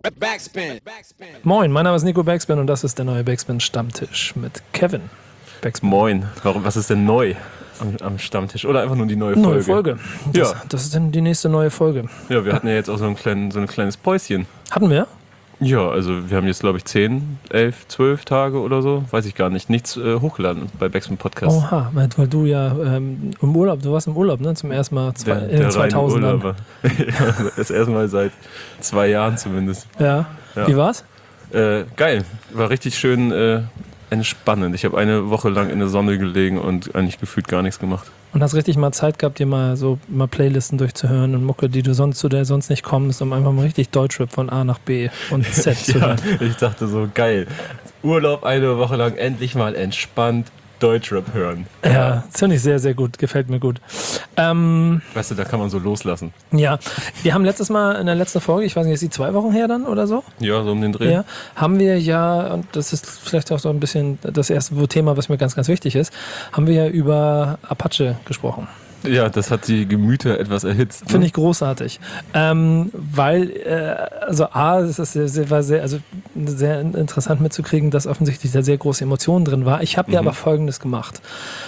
Backspin. Moin, mein Name ist Nico Backspin und das ist der neue Backspin-Stammtisch mit Kevin Backspin. Moin, was ist denn neu am Stammtisch? Oder einfach nur die neue Folge? Neue Folge. Das ist dann die nächste neue Folge. Ja, wir hatten ja jetzt auch so ein kleines Päuschen. Hatten wir? Ja, also wir haben jetzt, glaube ich, 10, 11, 12 Tage oder so, weiß ich gar nicht, nichts hochgeladen bei Backspin Podcast. Oha, weil du ja im Urlaub, du warst im Urlaub, ne? Zum ersten Mal in den 2000ern. Ja, das erste Mal seit 2 Jahren zumindest. Ja. Wie war's? Geil, war richtig schön entspannend. Ich habe eine Woche lang in der Sonne gelegen und eigentlich gefühlt gar nichts gemacht. Und hast richtig mal Zeit gehabt, dir mal Playlisten durchzuhören und Mucke, zu der sonst nicht kommst, um einfach mal richtig Deutschrap von A nach B und Z zu hören. Ich dachte so, geil. Urlaub eine Woche lang, endlich mal entspannt Deutschrap hören. Ja, das finde ich sehr, sehr gut. Gefällt mir gut. Weißt du, da kann man so loslassen. Ja, wir haben letztes Mal in der letzten Folge, ich weiß nicht, ist die 2 Wochen her dann oder so? Ja, so um den Dreh. Ja, haben wir ja, und das ist vielleicht auch so ein bisschen das erste Thema, was mir ganz, ganz wichtig ist, haben wir ja über Apache gesprochen. Ja, das hat die Gemüter etwas erhitzt. Ne? Finde ich großartig. Weil, es ist war sehr interessant mitzukriegen, dass offensichtlich da sehr große Emotionen drin war. Ich habe ja aber Folgendes gemacht.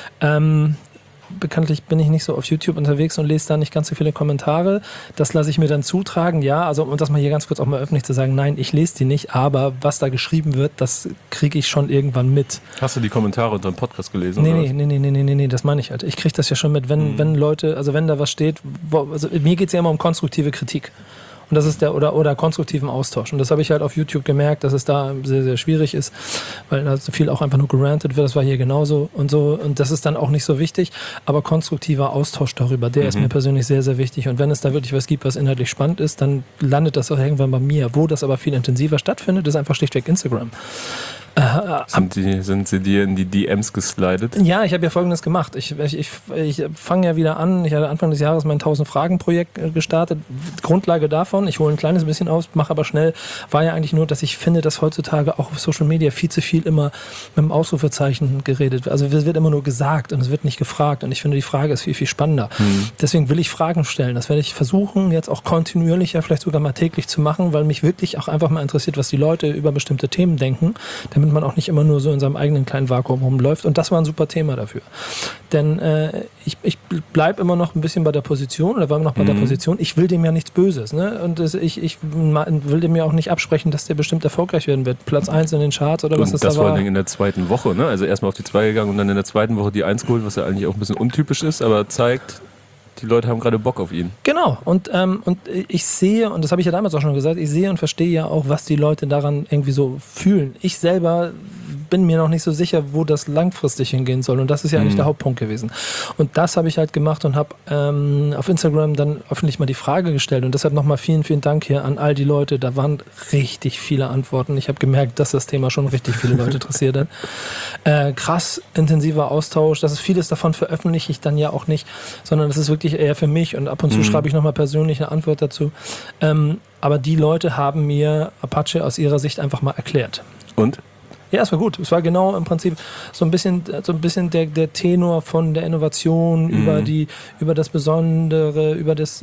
Bekanntlich bin ich nicht so auf YouTube unterwegs und lese da nicht ganz so viele Kommentare. Das lasse ich mir dann zutragen, ja. Also, um das mal hier ganz kurz auch mal öffentlich zu sagen, nein, ich lese die nicht, aber was da geschrieben wird, das kriege ich schon irgendwann mit. Hast du die Kommentare unter dem Podcast gelesen? Nee, das meine ich halt. Ich kriege das ja schon mit, wenn Leute, also wenn da was steht, mir geht es ja immer um konstruktive Kritik. Und das ist oder konstruktiven Austausch. Und das habe ich halt auf YouTube gemerkt, dass es da sehr, sehr schwierig ist, weil da so viel auch einfach nur gerantet wird. Das war hier genauso und so. Und das ist dann auch nicht so wichtig. Aber konstruktiver Austausch darüber, der ist mir persönlich sehr, sehr wichtig. Und wenn es da wirklich was gibt, was inhaltlich spannend ist, dann landet das auch irgendwann bei mir. Wo das aber viel intensiver stattfindet, ist einfach schlichtweg Instagram. Sind sie dir in die DMs geslidet? Ja, ich habe ja Folgendes gemacht. Ich fange ja wieder an. Ich hatte Anfang des Jahres mein 1000-Fragen-Projekt gestartet. Grundlage davon, ich hole ein kleines bisschen aus, mache aber schnell, war ja eigentlich nur, dass ich finde, dass heutzutage auch auf Social Media viel zu viel immer mit einem Ausrufezeichen geredet wird. Also es wird immer nur gesagt und es wird nicht gefragt. Und ich finde, die Frage ist viel, viel spannender. Deswegen will ich Fragen stellen. Das werde ich versuchen, jetzt auch kontinuierlicher, vielleicht sogar mal täglich zu machen, weil mich wirklich auch einfach mal interessiert, was die Leute über bestimmte Themen denken, damit man auch nicht immer nur so in seinem eigenen kleinen Vakuum rumläuft. Und das war ein super Thema dafür. Denn ich bleibe immer noch ein bisschen bei der Position, oder war immer noch bei der Position, ich will dem ja nichts Böses. Ne? Und ich will dem ja auch nicht absprechen, dass der bestimmt erfolgreich werden wird. Platz 1 in den Charts oder was das da war. Das vor allen Dingen in der zweiten Woche. Ne? Also erstmal auf die 2 gegangen und dann in der zweiten Woche die 1 geholt, was ja eigentlich auch ein bisschen untypisch ist, aber zeigt, die Leute haben gerade Bock auf ihn. Genau. Und ich sehe, und das habe ich ja damals auch schon gesagt, ich sehe und verstehe ja auch, was die Leute daran irgendwie so fühlen. Ich selber bin mir noch nicht so sicher, wo das langfristig hingehen soll. Und das ist ja eigentlich der Hauptpunkt gewesen. Und das habe ich halt gemacht und habe auf Instagram dann öffentlich mal die Frage gestellt. Und deshalb nochmal vielen, vielen Dank hier an all die Leute. Da waren richtig viele Antworten. Ich habe gemerkt, dass das Thema schon richtig viele Leute interessiert hat. Krass intensiver Austausch. Das ist vieles davon veröffentliche ich dann ja auch nicht, sondern das ist wirklich eher für mich. Und ab und zu schreibe ich nochmal persönlich eine Antwort dazu. Aber die Leute haben mir Apache aus ihrer Sicht einfach mal erklärt. Und? Ja, es war gut. Es war genau im Prinzip so ein bisschen der Tenor von der Innovation über das Besondere, über das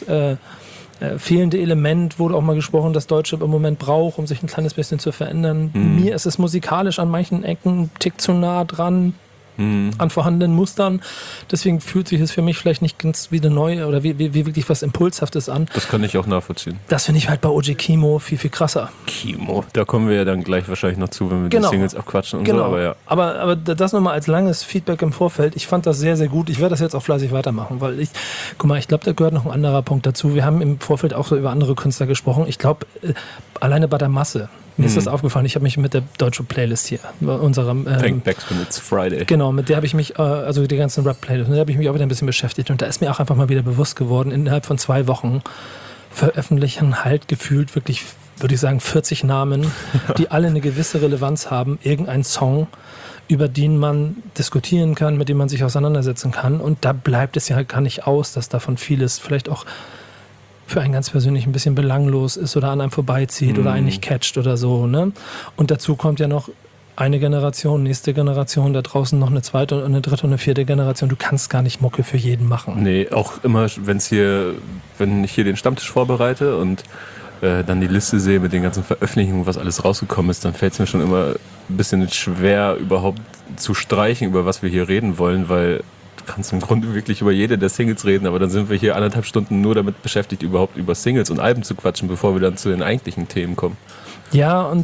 fehlende Element wurde auch mal gesprochen, das Deutschrap im Moment braucht, um sich ein kleines bisschen zu verändern. Mir ist es musikalisch an manchen Ecken einen Tick zu nah dran an vorhandenen Mustern. Deswegen fühlt sich es für mich vielleicht nicht ganz wie eine neue oder wie wirklich was Impulshaftes an. Das kann ich auch nachvollziehen. Das finde ich halt bei OG Kimo viel, viel krasser. Kimo. Da kommen wir ja dann gleich wahrscheinlich noch zu, wenn wir die Singles abquatschen und so. Aber, ja. aber das nochmal als langes Feedback im Vorfeld. Ich fand das sehr, sehr gut. Ich werde das jetzt auch fleißig weitermachen, weil ich glaube, da gehört noch ein anderer Punkt dazu. Wir haben im Vorfeld auch so über andere Künstler gesprochen. Ich glaube, alleine bei der Masse. Mir ist das aufgefallen, ich habe mich mit der deutschen Playlist hier, bei unserem Backspin, it's Friday. Genau, mit der habe ich mich, also die ganzen Rap-Playlist, mit der habe ich mich auch wieder ein bisschen beschäftigt und da ist mir auch einfach mal wieder bewusst geworden, innerhalb von 2 Wochen veröffentlichen halt gefühlt wirklich, würde ich sagen, 40 Namen, die alle eine gewisse Relevanz haben, irgendein Song, über den man diskutieren kann, mit dem man sich auseinandersetzen kann und da bleibt es ja halt gar nicht aus, dass davon vieles vielleicht auch für einen ganz persönlich ein bisschen belanglos ist oder an einem vorbeizieht oder einen nicht catcht oder so. Ne? Und dazu kommt ja noch eine Generation, nächste Generation, da draußen noch eine zweite und eine dritte und eine vierte Generation. Du kannst gar nicht Mucke für jeden machen. Nee, auch immer, wenn ich hier den Stammtisch vorbereite und dann die Liste sehe mit den ganzen Veröffentlichungen, was alles rausgekommen ist, dann fällt es mir schon immer ein bisschen schwer, überhaupt zu streichen, über was wir hier reden wollen, weil du kannst im Grunde wirklich über jede der Singles reden, aber dann sind wir hier 1,5 Stunden nur damit beschäftigt, überhaupt über Singles und Alben zu quatschen, bevor wir dann zu den eigentlichen Themen kommen. Ja, und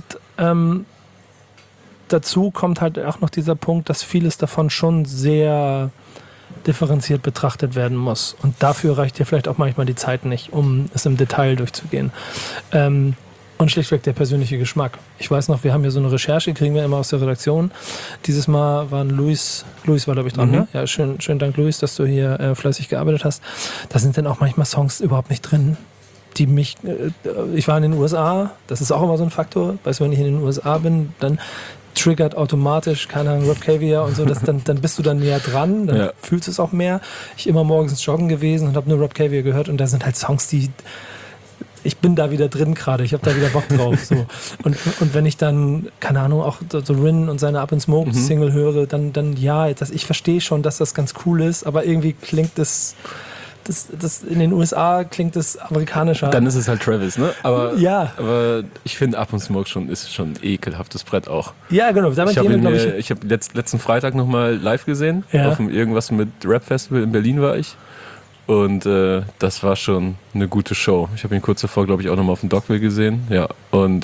dazu kommt halt auch noch dieser Punkt, dass vieles davon schon sehr differenziert betrachtet werden muss. Und dafür reicht dir vielleicht auch manchmal die Zeit nicht, um es im Detail durchzugehen. Und schlichtweg der persönliche Geschmack. Ich weiß noch, wir haben hier so eine Recherche, kriegen wir immer aus der Redaktion. Dieses Mal waren Luis war, glaube ich, dran, ne? Ja, schönen Dank, Luis, dass du hier fleißig gearbeitet hast. Da sind dann auch manchmal Songs überhaupt nicht drin, die mich, ich war in den USA, das ist auch immer so ein Faktor, weißt du, wenn ich in den USA bin, dann triggert automatisch, keine Ahnung, Rob Caviar und so, dann bist du dann näher dran, dann fühlst du es auch mehr. Ich immer morgens joggen gewesen und habe nur Rob Caviar gehört und da sind halt Songs, die ich bin da wieder drin gerade, ich habe da wieder Bock drauf. So. Und wenn ich dann, keine Ahnung, auch so Rin und seine Up in Smoke Single höre, dann ja, ich verstehe schon, dass das ganz cool ist, aber irgendwie klingt das in den USA klingt es amerikanischer. Dann ist es halt Travis, ne? Aber ja. Ich finde Up in Smoke ist schon ein ekelhaftes Brett auch. Ja, genau. Ich habe letzten Freitag nochmal live gesehen, auf dem irgendwas mit Rap Festival in Berlin war ich. Und das war schon eine gute Show. Ich habe ihn kurz davor, glaube ich, auch nochmal auf dem Dogville gesehen. Ja, und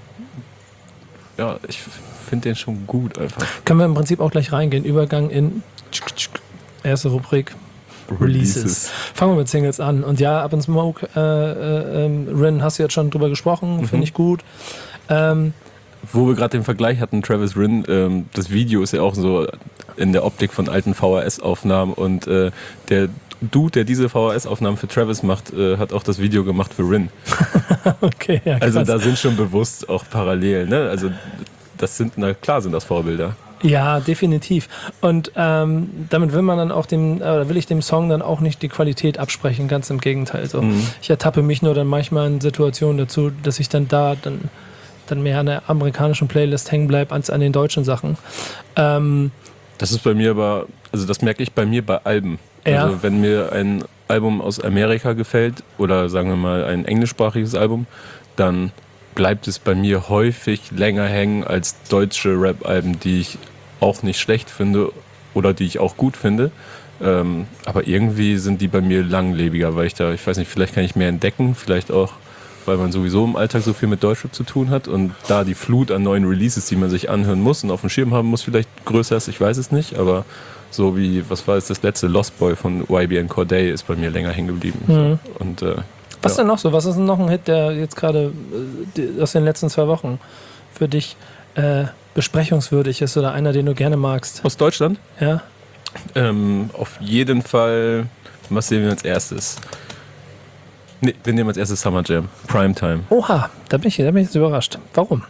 ich finde den schon gut einfach. Können wir im Prinzip auch gleich reingehen. Übergang in erste Rubrik. Releases. Fangen wir mit Singles an. Und ja, Up in Smoke, Rin, hast du jetzt schon drüber gesprochen, finde ich gut. Wo wir gerade den Vergleich hatten, Travis Rin, das Video ist ja auch so in der Optik von alten VHS-Aufnahmen und der Dude, der diese VHS-Aufnahmen für Travis macht, hat auch das Video gemacht für Rin. Okay, ja, krass. Also da sind schon bewusst auch Parallelen, ne? Also klar sind das Vorbilder. Ja, definitiv. Und damit will man dann auch will ich dem Song dann auch nicht die Qualität absprechen, ganz im Gegenteil. So. Ich ertappe mich nur dann manchmal in Situationen dazu, dass ich dann mehr an der amerikanischen Playlist hängen bleibe als an den deutschen Sachen. Das ist bei mir aber, also das merke ich bei mir bei Alben. Ja. Also wenn mir ein Album aus Amerika gefällt oder sagen wir mal ein englischsprachiges Album, dann bleibt es bei mir häufig länger hängen als deutsche Rap-Alben, die ich auch nicht schlecht finde oder die ich auch gut finde. Aber irgendwie sind die bei mir langlebiger, weil ich weiß nicht, vielleicht kann ich mehr entdecken, vielleicht auch, weil man sowieso im Alltag so viel mit Deutschrap zu tun hat und da die Flut an neuen Releases, die man sich anhören muss und auf dem Schirm haben muss, vielleicht größer ist, ich weiß es nicht, aber so wie, was war jetzt das letzte, Lost Boy von YBN Cordae ist bei mir länger hängen geblieben. Mhm. Und was denn noch so? Was ist denn noch ein Hit, der jetzt gerade aus den letzten 2 Wochen für dich besprechungswürdig ist oder einer, den du gerne magst? Aus Deutschland? Ja. Auf jeden Fall, was sehen wir als erstes? Nee, wir nehmen als erstes Summer Jam, Primetime. Oha, da bin ich jetzt überrascht. Warum?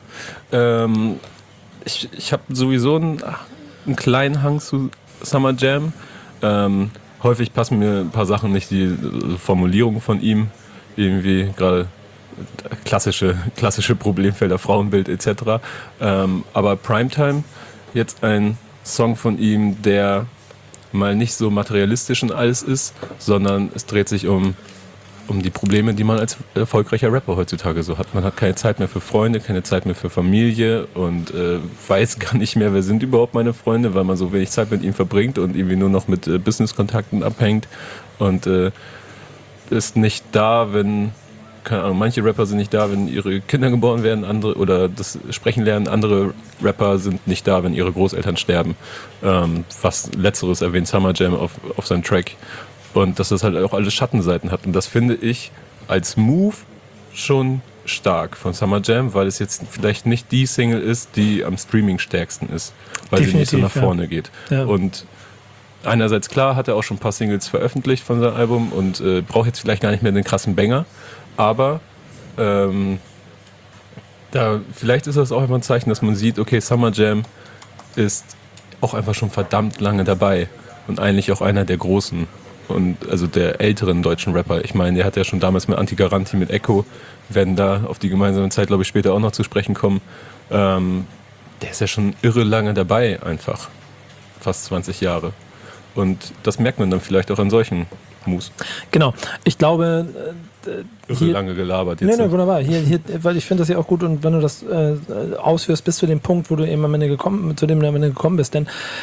Ich habe sowieso einen kleinen Hang zu Summer Jam. Häufig passen mir ein paar Sachen nicht, die Formulierungen von ihm, irgendwie gerade klassische Problemfelder, Frauenbild etc. Aber Primetime, jetzt ein Song von ihm, der mal nicht so materialistisch und alles ist, sondern es dreht sich um die Probleme, die man als erfolgreicher Rapper heutzutage so hat. Man hat keine Zeit mehr für Freunde, keine Zeit mehr für Familie und weiß gar nicht mehr, wer sind überhaupt meine Freunde, weil man so wenig Zeit mit ihnen verbringt und irgendwie nur noch mit Business-Kontakten abhängt und ist nicht da, wenn, keine Ahnung, manche Rapper sind nicht da, wenn ihre Kinder geboren werden, andere oder das Sprechen lernen, andere Rapper sind nicht da, wenn ihre Großeltern sterben. Was Letzteres erwähnt Summer Jam auf seinem Track. Und dass das halt auch alle Schattenseiten hat. Und das finde ich als Move schon stark von Summer Jam, weil es jetzt vielleicht nicht die Single ist, die am Streaming stärksten ist, weil definitiv, sie nicht so nach vorne geht. Ja. Und einerseits klar, hat er auch schon ein paar Singles veröffentlicht von seinem Album und braucht jetzt vielleicht gar nicht mehr den krassen Banger, aber vielleicht ist das auch immer ein Zeichen, dass man sieht, okay, Summer Jam ist auch einfach schon verdammt lange dabei und eigentlich auch einer der großen und also der älteren deutschen Rapper. Ich meine, der hat ja schon damals mit Anti-Garanti, mit Echo, werden da auf die gemeinsame Zeit, glaube ich, später auch noch zu sprechen kommen. Der ist ja schon irre lange dabei einfach. Fast 20 Jahre. Und das merkt man dann vielleicht auch an solchen Moves. Genau. Ich glaube, hier, lange gelabert jetzt. Nee, wunderbar. Hier, weil ich finde das ja auch gut und wenn du das ausführst bis zu dem Punkt, wo du eben zu dem du am Ende gekommen bist, denn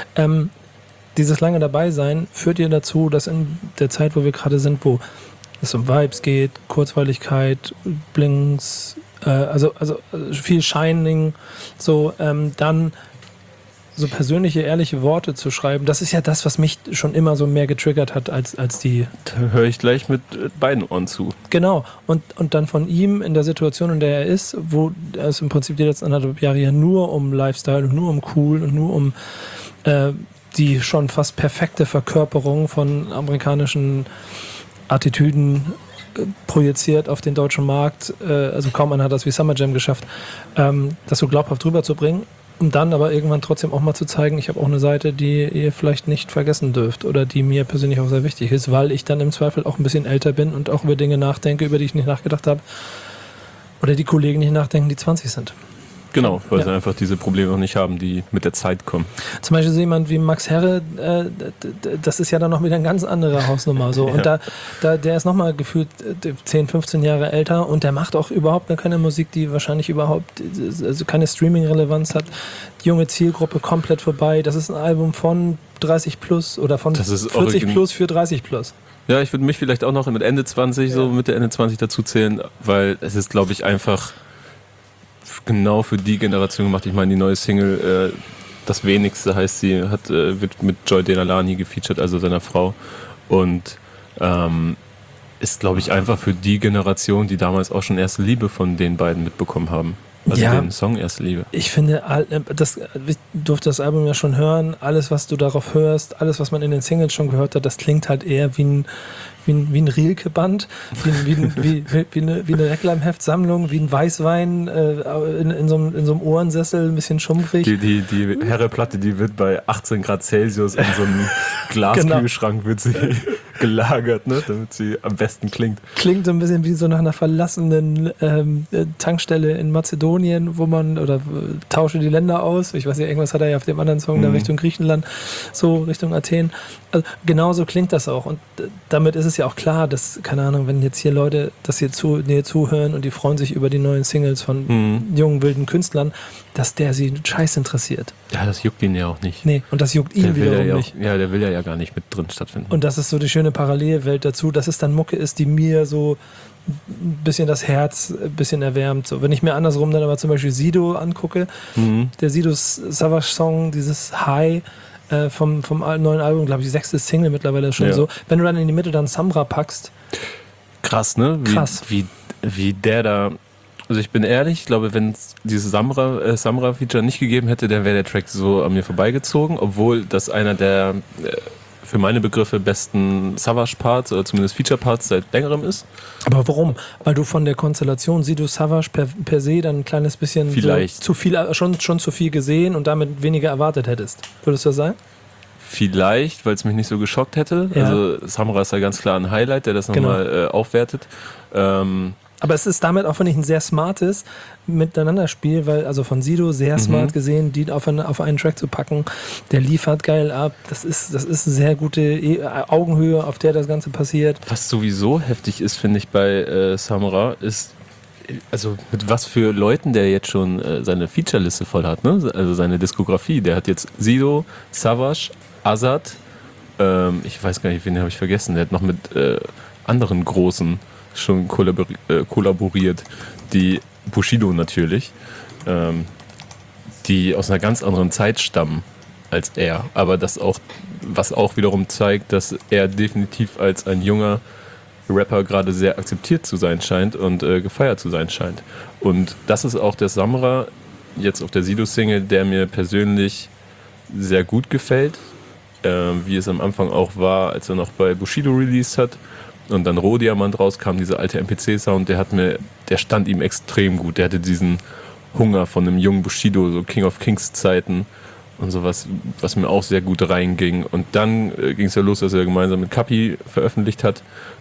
dieses lange dabei sein führt dir dazu, dass in der Zeit, wo wir gerade sind, wo es um Vibes geht, Kurzweiligkeit, Blinks, also viel Shining, so dann so persönliche, ehrliche Worte zu schreiben, das ist ja das, was mich schon immer so mehr getriggert hat als die... Da höre ich gleich mit beiden Ohren zu. Genau. Und dann von ihm in der Situation, in der er ist, wo es im Prinzip die letzten 1,5 Jahre ja nur um Lifestyle und nur um cool und nur um die schon fast perfekte Verkörperung von amerikanischen Attitüden projiziert auf den deutschen Markt. Also kaum einer hat das wie Summer Jam geschafft, das so glaubhaft rüberzubringen. Um dann aber irgendwann trotzdem auch mal zu zeigen, ich habe auch eine Seite, die ihr vielleicht nicht vergessen dürft oder die mir persönlich auch sehr wichtig ist, weil ich dann im Zweifel auch ein bisschen älter bin und auch über Dinge nachdenke, über die ich nicht nachgedacht habe oder die Kollegen nicht nachdenken, die 20 sind. Genau, weil sie einfach diese Probleme noch nicht haben, die mit der Zeit kommen. Zum Beispiel so jemand wie Max Herre, das ist ja dann noch wieder eine ganz andere Hausnummer. So. Und der ist nochmal gefühlt 10, 15 Jahre älter und der macht auch überhaupt keine Musik, die wahrscheinlich überhaupt also keine Streaming-Relevanz hat. Junge Zielgruppe komplett vorbei. Das ist ein Album von 30 plus oder von 40 plus für 30 plus. Ja, ich würde mich vielleicht auch noch mit Ende 20, so Mitte, Ende 20 dazu zählen, weil es ist, glaube ich, einfach genau für die Generation gemacht. Ich meine, die neue Single, das Wenigste heißt sie, wird mit Joy Denalani gefeatured, also seiner Frau. Und ist, glaube ich, einfach für die Generation, die damals auch schon Erste Liebe von den beiden mitbekommen haben. Also den Song Erste Liebe. Ich finde, ich durfte das Album ja schon hören, alles, was du darauf hörst, alles, was man in den Singles schon gehört hat, das klingt halt eher wie ein Rilke-Band, wie eine Reklamheftsammlung, wie ein Weißwein in so einem Ohrensessel, ein bisschen schumpfig. Die Herre-Platte, die wird bei 18 Grad Celsius in so einem Glaskühlschrank wird sie gelagert, ne, damit sie am besten klingt. Klingt so ein bisschen wie so nach einer verlassenen Tankstelle in Mazedonien, wo man, oder tausche die Länder aus, ich weiß nicht, irgendwas hat er ja auf dem anderen Song da Richtung Griechenland, so Richtung Athen. Also, genauso klingt das auch und damit ist es ja auch klar, dass, keine Ahnung, wenn jetzt hier Leute das hier zuhören und die freuen sich über die neuen Singles von jungen, wilden Künstlern, dass der sie scheiß interessiert. Ja, das juckt ihn ja auch nicht. Nee, und das juckt ihn wiederum nicht. Ja, der will ja gar nicht mit drin stattfinden. Und das ist so die schöne Parallelwelt dazu, dass es dann Mucke ist, die mir so ein bisschen das Herz ein bisschen erwärmt. So, wenn ich mir andersrum dann aber zum Beispiel Sido angucke, der Sido Savage Song, dieses High, vom neuen Album, glaube ich, 6. Single mittlerweile schon so. Wenn du dann in die Mitte dann Samra packst. Krass, ne? Wie der da. Also ich bin ehrlich, ich glaube, wenn es dieses Samra-Feature nicht gegeben hätte, dann wäre der Track so an mir vorbeigezogen, obwohl das einer der für meine Begriffe besten Savage-Parts oder zumindest Feature-Parts seit längerem ist. Aber warum? Weil du von der Konstellation Sido Savage per se dann ein kleines bisschen vielleicht so zu viel, schon zu viel gesehen und damit weniger erwartet hättest. Würdest du das sagen? Vielleicht, weil es mich nicht so geschockt hätte. Ja. Also Samra ist ja ganz klar ein Highlight, der das nochmal aufwertet. Aber es ist damit auch, finde ich, ein sehr smartes Miteinanderspiel, weil also von Sido sehr smart gesehen, die auf einen Track zu packen, der liefert geil ab. Das ist eine sehr gute Augenhöhe, auf der das Ganze passiert. Was sowieso heftig ist, finde ich, bei Samra, ist, also mit was für Leuten der jetzt schon seine Featureliste voll hat, ne? Also seine Diskografie. Der hat jetzt Sido, Savage, Azad, ich weiß gar nicht, wen habe ich vergessen. Der hat noch mit anderen Großen schon kollaboriert, die Bushido natürlich, die aus einer ganz anderen Zeit stammen als er, aber das auch, was auch wiederum zeigt, dass er definitiv als ein junger Rapper gerade sehr akzeptiert zu sein scheint und gefeiert zu sein scheint. Und das ist auch der Samra jetzt auf der Sido-Single, der mir persönlich sehr gut gefällt, wie es am Anfang auch war, als er noch bei Bushido released hat. Und dann Rohdiamant rauskam, dieser alte MPC-Sound, der stand ihm extrem gut. Der hatte diesen Hunger von einem jungen Bushido, so King of Kings Zeiten und sowas, was mir auch sehr gut reinging. Und dann ging es ja los, dass er gemeinsam mit Kapi veröffentlicht hat.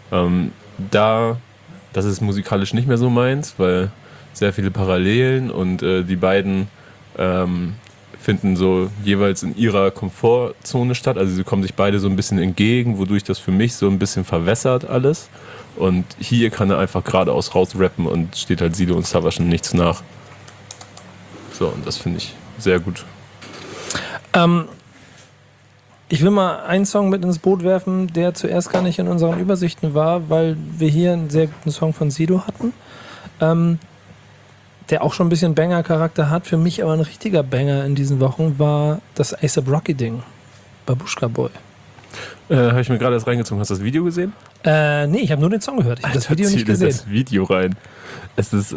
Das ist musikalisch nicht mehr so meins, weil sehr viele Parallelen und die beiden finden so jeweils in ihrer Komfortzone statt. Also sie kommen sich beide so ein bisschen entgegen, wodurch das für mich so ein bisschen verwässert alles. Und hier kann er einfach geradeaus rausrappen und steht halt Sido und Savage nichts nach. So, und das finde ich sehr gut. Ich will mal einen Song mit ins Boot werfen, der zuerst gar nicht in unseren Übersichten war, weil wir hier einen sehr guten Song von Sido hatten. Der auch schon ein bisschen Banger-Charakter hat. Für mich aber ein richtiger Banger in diesen Wochen war das A$AP Rocky-Ding. Babushka Boy. Habe ich mir gerade erst reingezogen. Hast du das Video gesehen? Nee, ich habe nur den Song gehört. Ich habe das Video nicht gesehen. Das Video rein. Es ist,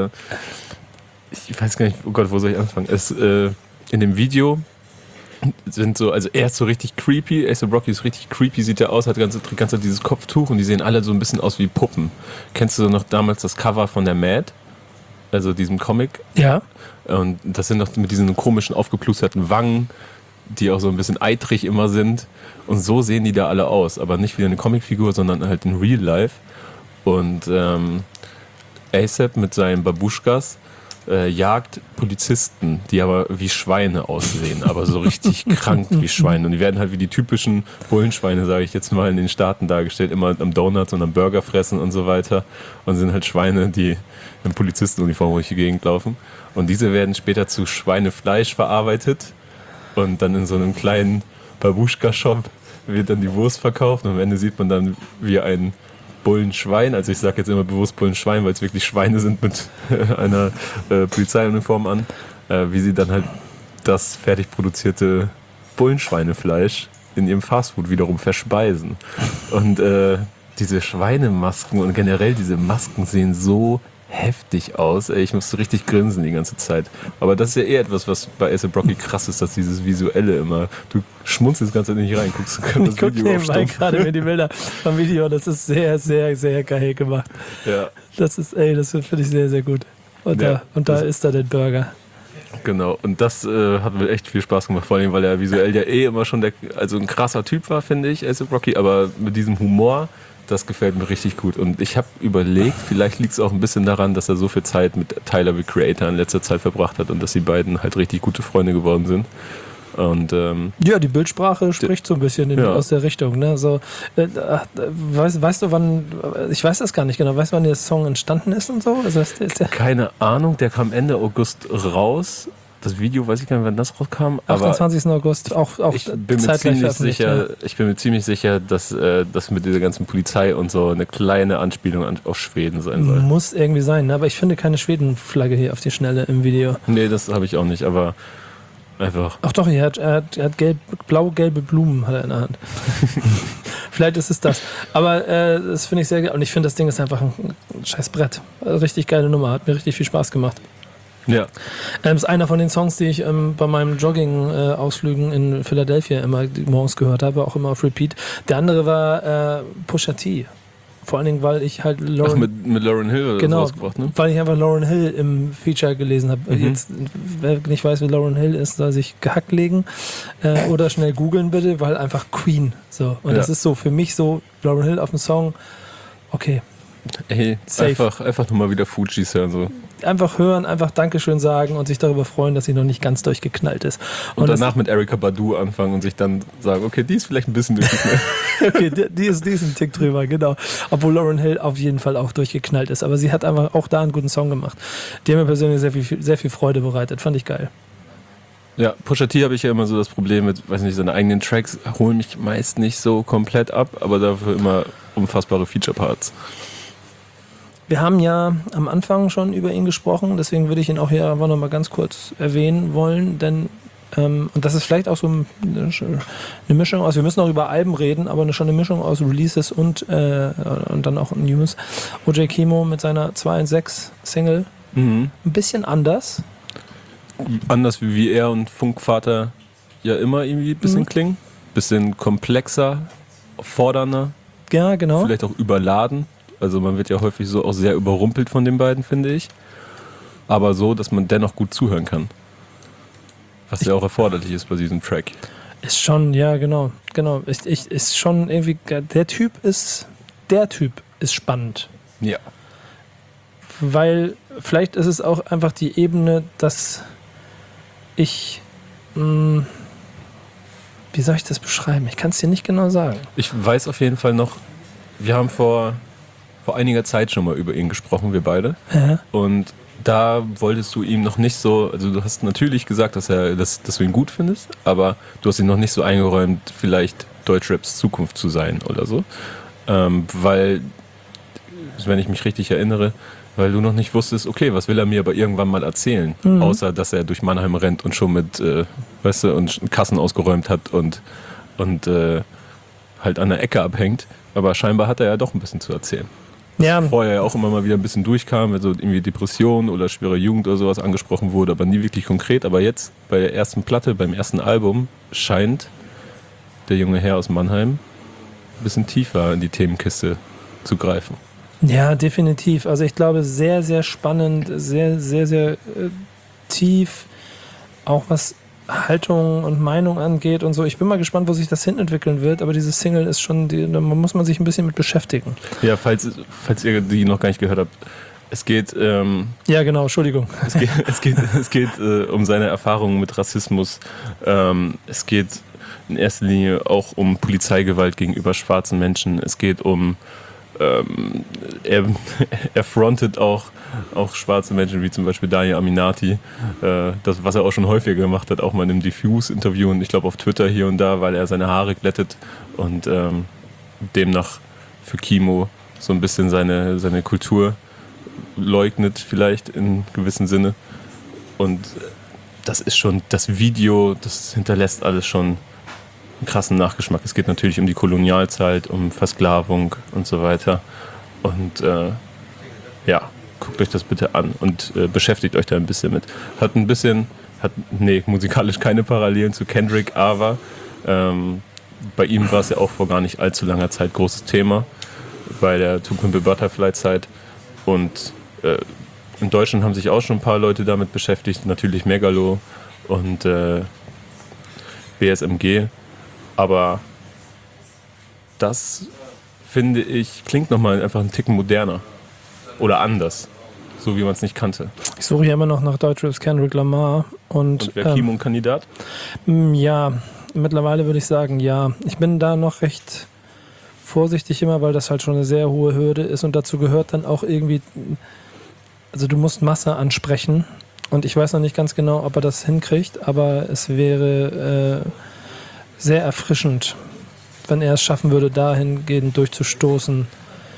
ich weiß gar nicht, oh Gott, wo soll ich anfangen? In dem Video sind so, also er ist so richtig creepy, A$AP Rocky ist richtig creepy, sieht er aus, hat ganz dieses Kopftuch und die sehen alle so ein bisschen aus wie Puppen. Kennst du noch damals das Cover von der Mad? Also diesem Comic. Ja. Und das sind noch mit diesen komischen aufgeplusterten Wangen, die auch so ein bisschen eitrig immer sind. Und so sehen die da alle aus. Aber nicht wie eine Comicfigur, sondern halt in Real Life. Und A$AP mit seinen Babuschkas jagt Polizisten, die aber wie Schweine aussehen, aber so richtig krank wie Schweine. Und die werden halt wie die typischen Bullenschweine, sage ich jetzt mal, in den Staaten dargestellt, immer am Donuts und am Burger fressen und so weiter. Und sind halt Schweine, die in Polizistenuniform durch die Gegend laufen. Und diese werden später zu Schweinefleisch verarbeitet und dann in so einem kleinen Babuschka-Shop wird dann die Wurst verkauft und am Ende sieht man dann, wie ein Bullenschwein, also ich sage jetzt immer bewusst Bullenschwein, weil es wirklich Schweine sind mit einer Polizeiuniform an, wie sie dann halt das fertig produzierte Bullenschweinefleisch in ihrem Fastfood wiederum verspeisen. Und diese Schweinemasken und generell diese Masken sehen so heftig aus. Ich musste richtig grinsen die ganze Zeit. Aber das ist ja eher etwas, was bei A$AP Rocky krass ist, dass dieses Visuelle immer, du schmunzelst ganz nicht rein, guckst das ich gucke nebenbei gerade mir die Bilder vom Video, das ist sehr, sehr, sehr geil gemacht. Ja. Das finde ich sehr, sehr gut. Und da ist da der Burger. Genau, und das hat mir echt viel Spaß gemacht, vor allem, weil er visuell ja immer schon ein krasser Typ war, finde ich, A$AP Rocky, aber mit diesem Humor, das gefällt mir richtig gut. Und ich habe überlegt, vielleicht liegt es auch ein bisschen daran, dass er so viel Zeit mit Tyler, the Creator, in letzter Zeit verbracht hat und dass die beiden halt richtig gute Freunde geworden sind. Und, ja, die Bildsprache spricht so ein bisschen aus der Richtung. Ne? So, weißt du, wann, ich weiß das gar nicht genau, weißt du, wann der Song entstanden ist und so? Also ist der keine Ahnung, der kam Ende August raus. Das Video, weiß ich gar nicht, wann das rauskam. 28. August, auch ich bin mir ziemlich sicher, dass das mit dieser ganzen Polizei und so eine kleine Anspielung auf Schweden sein soll. Muss irgendwie sein, ne? Aber ich finde keine Schwedenflagge hier auf die Schnelle im Video. Nee, das habe ich auch nicht, aber einfach. Ach doch, er hat blau-gelbe Blumen hat er in der Hand. Vielleicht ist es das. Aber das finde ich sehr geil. Und ich finde, das Ding ist einfach ein scheiß Brett. Richtig geile Nummer, hat mir richtig viel Spaß gemacht. Ja. Das ist einer von den Songs, die ich bei meinen Jogging-Ausflügen in Philadelphia immer morgens gehört habe, auch immer auf Repeat. Der andere war Pusha T. Vor allen Dingen, weil ich halt mit Lauryn Hill rausgebracht, ne? Weil ich einfach Lauryn Hill im Feature gelesen habe. Jetzt, wer nicht weiß, wie Lauryn Hill ist, soll sich gehackt legen oder schnell googeln bitte, weil einfach Queen. So. Und das ist so für mich so, Lauryn Hill auf dem Song, okay. Ey, einfach nur mal wieder Fujis hören. So. Einfach hören, einfach Dankeschön sagen und sich darüber freuen, dass sie noch nicht ganz durchgeknallt ist. Und danach mit Erykah Badu anfangen und sich dann sagen, okay, die ist vielleicht ein bisschen durchgeknallt. Okay, die ist ein Tick drüber, genau. Obwohl Lauryn Hill auf jeden Fall auch durchgeknallt ist. Aber sie hat einfach auch da einen guten Song gemacht. Die haben mir persönlich sehr viel Freude bereitet. Fand ich geil. Ja, Pusha T habe ich ja immer so das Problem mit, weiß nicht, seine eigenen Tracks holen mich meist nicht so komplett ab, aber dafür immer unfassbare Feature-Parts. Wir haben ja am Anfang schon über ihn gesprochen, deswegen würde ich ihn auch hier einfach nochmal ganz kurz erwähnen wollen, denn und das ist vielleicht auch so eine Mischung aus, wir müssen auch über Alben reden, aber schon eine Mischung aus Releases und dann auch News. OJ Kimo mit seiner 2-6 Single, ein bisschen anders. Anders wie er und Funkvater ja immer irgendwie ein bisschen klingen, bisschen komplexer, fordernder, ja, genau. Vielleicht auch überladen. Also man wird ja häufig so auch sehr überrumpelt von den beiden, finde ich. Aber so, dass man dennoch gut zuhören kann. Was ja auch erforderlich ist bei diesem Track. Ist schon, ja, genau. Ist schon irgendwie, der Typ ist spannend. Ja. Weil vielleicht ist es auch einfach die Ebene, dass ich wie soll ich das beschreiben? Ich kann es dir nicht genau sagen. Ich weiß auf jeden Fall noch, wir haben vor einiger Zeit schon mal über ihn gesprochen, wir beide. Ja. Und da wolltest du ihm noch nicht so, also du hast natürlich gesagt, dass du ihn gut findest, aber du hast ihn noch nicht so eingeräumt, vielleicht Deutschraps Zukunft zu sein oder so. Weil, wenn ich mich richtig erinnere, weil du noch nicht wusstest, okay, was will er mir aber irgendwann mal erzählen? Außer, dass er durch Mannheim rennt und schon mit, und Kassen ausgeräumt hat und halt an der Ecke abhängt. Aber scheinbar hat er ja doch ein bisschen zu erzählen. Ja. Vorher ja auch immer mal wieder ein bisschen durchkam, wenn so irgendwie Depression oder schwere Jugend oder sowas angesprochen wurde, aber nie wirklich konkret. Aber jetzt bei der ersten Platte, beim ersten Album, scheint der junge Herr aus Mannheim ein bisschen tiefer in die Themenkiste zu greifen. Ja, definitiv. Also ich glaube, sehr, sehr spannend, sehr, sehr, sehr tief, auch was Haltung und Meinung angeht und so. Ich bin mal gespannt, wo sich das hin entwickeln wird, aber diese Single ist schon, da muss man sich ein bisschen mit beschäftigen. Ja, falls ihr die noch gar nicht gehört habt, es geht... ja, genau, Entschuldigung. Es geht um seine Erfahrungen mit Rassismus. Es geht in erster Linie auch um Polizeigewalt gegenüber schwarzen Menschen. Es geht um... er frontet auch schwarze Menschen, wie zum Beispiel Daniel Aminati, das, was er auch schon häufiger gemacht hat, auch mal in einem Diffuse-Interview und ich glaube auf Twitter hier und da, weil er seine Haare glättet und demnach für Kimo so ein bisschen seine Kultur leugnet, vielleicht in gewissem Sinne. Und das ist schon, das Video, das hinterlässt alles schon einen krassen Nachgeschmack. Es geht natürlich um die Kolonialzeit, um Versklavung und so weiter. Und guckt euch das bitte an und beschäftigt euch da ein bisschen mit. Musikalisch keine Parallelen zu Kendrick, aber bei ihm war es ja auch vor gar nicht allzu langer Zeit großes Thema, bei der To Pimp a Butterfly Zeit. Und in Deutschland haben sich auch schon ein paar Leute damit beschäftigt, natürlich Megalo und BSMG. Aber das, finde ich, klingt nochmal einfach einen Ticken moderner. Oder anders. So wie man es nicht kannte. Ich suche ja immer noch nach Deutschraps Kendrick Lamar. Und wäre Kimo ein Kandidat? Ja, mittlerweile würde ich sagen, ja. Ich bin da noch recht vorsichtig immer, weil das halt schon eine sehr hohe Hürde ist. Und dazu gehört dann auch irgendwie, also du musst Masse ansprechen. Und ich weiß noch nicht ganz genau, ob er das hinkriegt, aber es wäre... sehr erfrischend, wenn er es schaffen würde, dahingehend durchzustoßen.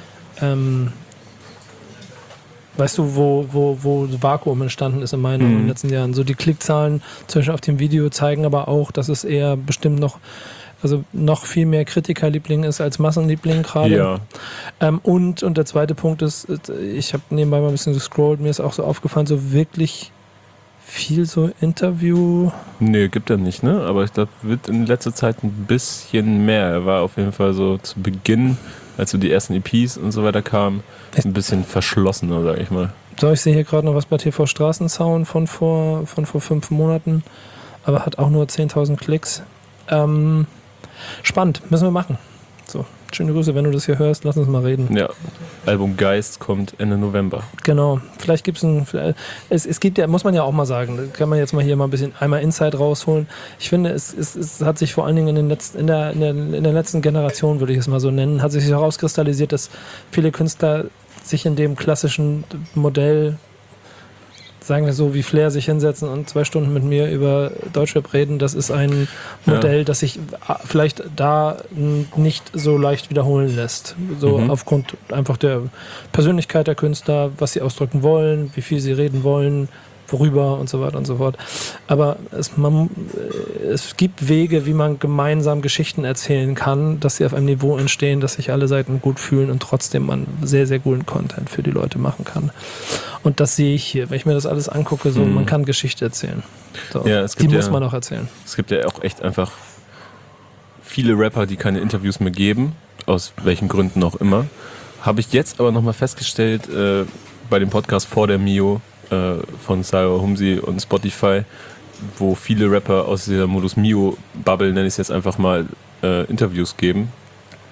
Weißt du, wo Vakuum entstanden ist in den letzten Jahren. So die Klickzahlen zum Beispiel auf dem Video zeigen aber auch, dass es eher bestimmt noch viel mehr Kritikerliebling ist als Massenliebling gerade. Ja. Und der zweite Punkt ist, ich habe nebenbei mal ein bisschen gescrollt, mir ist auch so aufgefallen, so wirklich viel so Interview. Nee, gibt er nicht, ne? Aber ich glaube, wird in letzter Zeit ein bisschen mehr. Er war auf jeden Fall so zu Beginn, als so die ersten EPs und so weiter kamen, ein bisschen verschlossener, sag ich mal. So, ich sehe hier gerade noch was bei TV Straßensound von vor 5 Monaten, aber hat auch nur 10.000 Klicks. Spannend, müssen wir machen. So, schöne Grüße, wenn du das hier hörst, lass uns mal reden. Ja, Album Geist kommt Ende November. Genau, vielleicht gibt es gibt ja, muss man ja auch mal sagen, da kann man jetzt mal hier mal ein bisschen einmal Insight rausholen. Ich finde, es hat sich vor allen Dingen in der letzten Generation, würde ich es mal so nennen, hat sich herauskristallisiert, dass viele Künstler sich in dem klassischen Modell, sagen wir so, wie Flair sich hinsetzen und 2 Stunden mit mir über Deutschrap reden, das ist ein Modell, das sich vielleicht da nicht so leicht wiederholen lässt. So aufgrund einfach der Persönlichkeit der Künstler, was sie ausdrücken wollen, wie viel sie reden wollen, worüber und so weiter und so fort. Aber es gibt Wege, wie man gemeinsam Geschichten erzählen kann, dass sie auf einem Niveau entstehen, dass sich alle Seiten gut fühlen und trotzdem man sehr, sehr guten Content für die Leute machen kann. Und das sehe ich hier. Wenn ich mir das alles angucke, so man kann Geschichte erzählen. So, ja, die muss man auch erzählen. Es gibt ja auch echt einfach viele Rapper, die keine Interviews mehr geben, aus welchen Gründen auch immer. Habe ich jetzt aber nochmal festgestellt, bei dem Podcast vor der Mio, von Sayo Humsi und Spotify, wo viele Rapper aus dieser Modus Mio-Bubble, nenne ich es jetzt einfach mal, Interviews geben.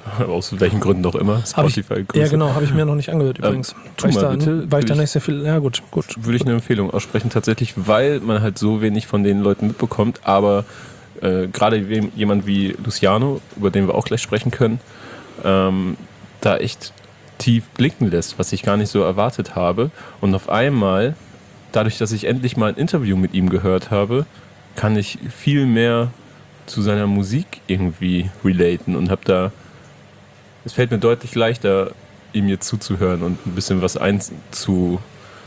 Aus welchen Gründen auch immer. Spotify. Ja, genau, habe ich mir noch nicht angehört übrigens. Weil ich da nicht sehr viel. Ja, gut. Würde ich eine Empfehlung aussprechen, tatsächlich, weil man halt so wenig von den Leuten mitbekommt, aber gerade jemand wie Luciano, über den wir auch gleich sprechen können, da echt tief blicken lässt, was ich gar nicht so erwartet habe. Und auf einmal, dadurch, dass ich endlich mal ein Interview mit ihm gehört habe, kann ich viel mehr zu seiner Musik irgendwie relaten und es fällt mir deutlich leichter, ihm jetzt zuzuhören und ein bisschen was einzuordnen.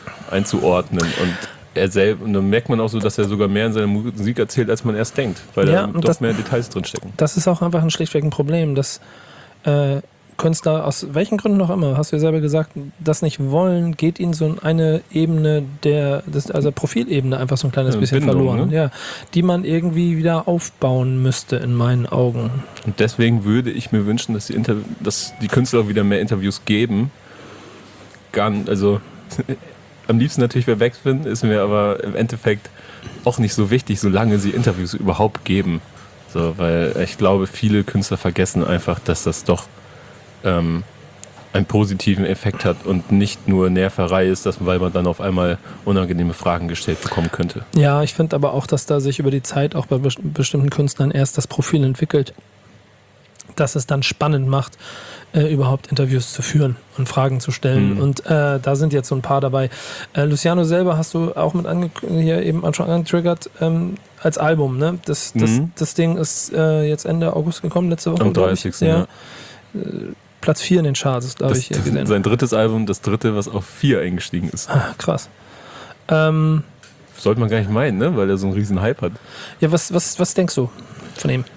Und dann merkt man auch so, dass er sogar mehr in seiner Musik erzählt, als man erst denkt, weil da doch mehr Details drinstecken. Das ist auch einfach schlichtweg ein Problem, dass Künstler, aus welchen Gründen auch immer, hast du ja selber gesagt, das nicht wollen, geht ihnen so eine Ebene also Profilebene einfach so ein kleines bisschen Bindung, verloren, ne? ja, die man irgendwie wieder aufbauen müsste in meinen Augen. Und deswegen würde ich mir wünschen, dass die Künstler wieder mehr Interviews geben. Also am liebsten natürlich wer wegfinden, ist mir aber im Endeffekt auch nicht so wichtig, solange sie Interviews überhaupt geben. So, weil ich glaube, viele Künstler vergessen einfach, dass das doch einen positiven Effekt hat und nicht nur Nerverei ist, weil man dann auf einmal unangenehme Fragen gestellt bekommen könnte. Ja, ich finde aber auch, dass da sich über die Zeit auch bei bestimmten Künstlern erst das Profil entwickelt, dass es dann spannend macht, überhaupt Interviews zu führen und Fragen zu stellen. Und da sind jetzt so ein paar dabei. Luciano selber hast du auch hier eben schon angetriggert, als Album, ne? Das Ding ist jetzt Ende August gekommen, letzte Woche. Am 30. Ja. Platz 4 in den Charts, glaube ich, gesehen. Sein drittes Album, das dritte, was auf 4 eingestiegen ist. Ah, krass. Sollte man gar nicht meinen, ne? Weil er so einen riesen Hype hat. Ja, was denkst du von ihm?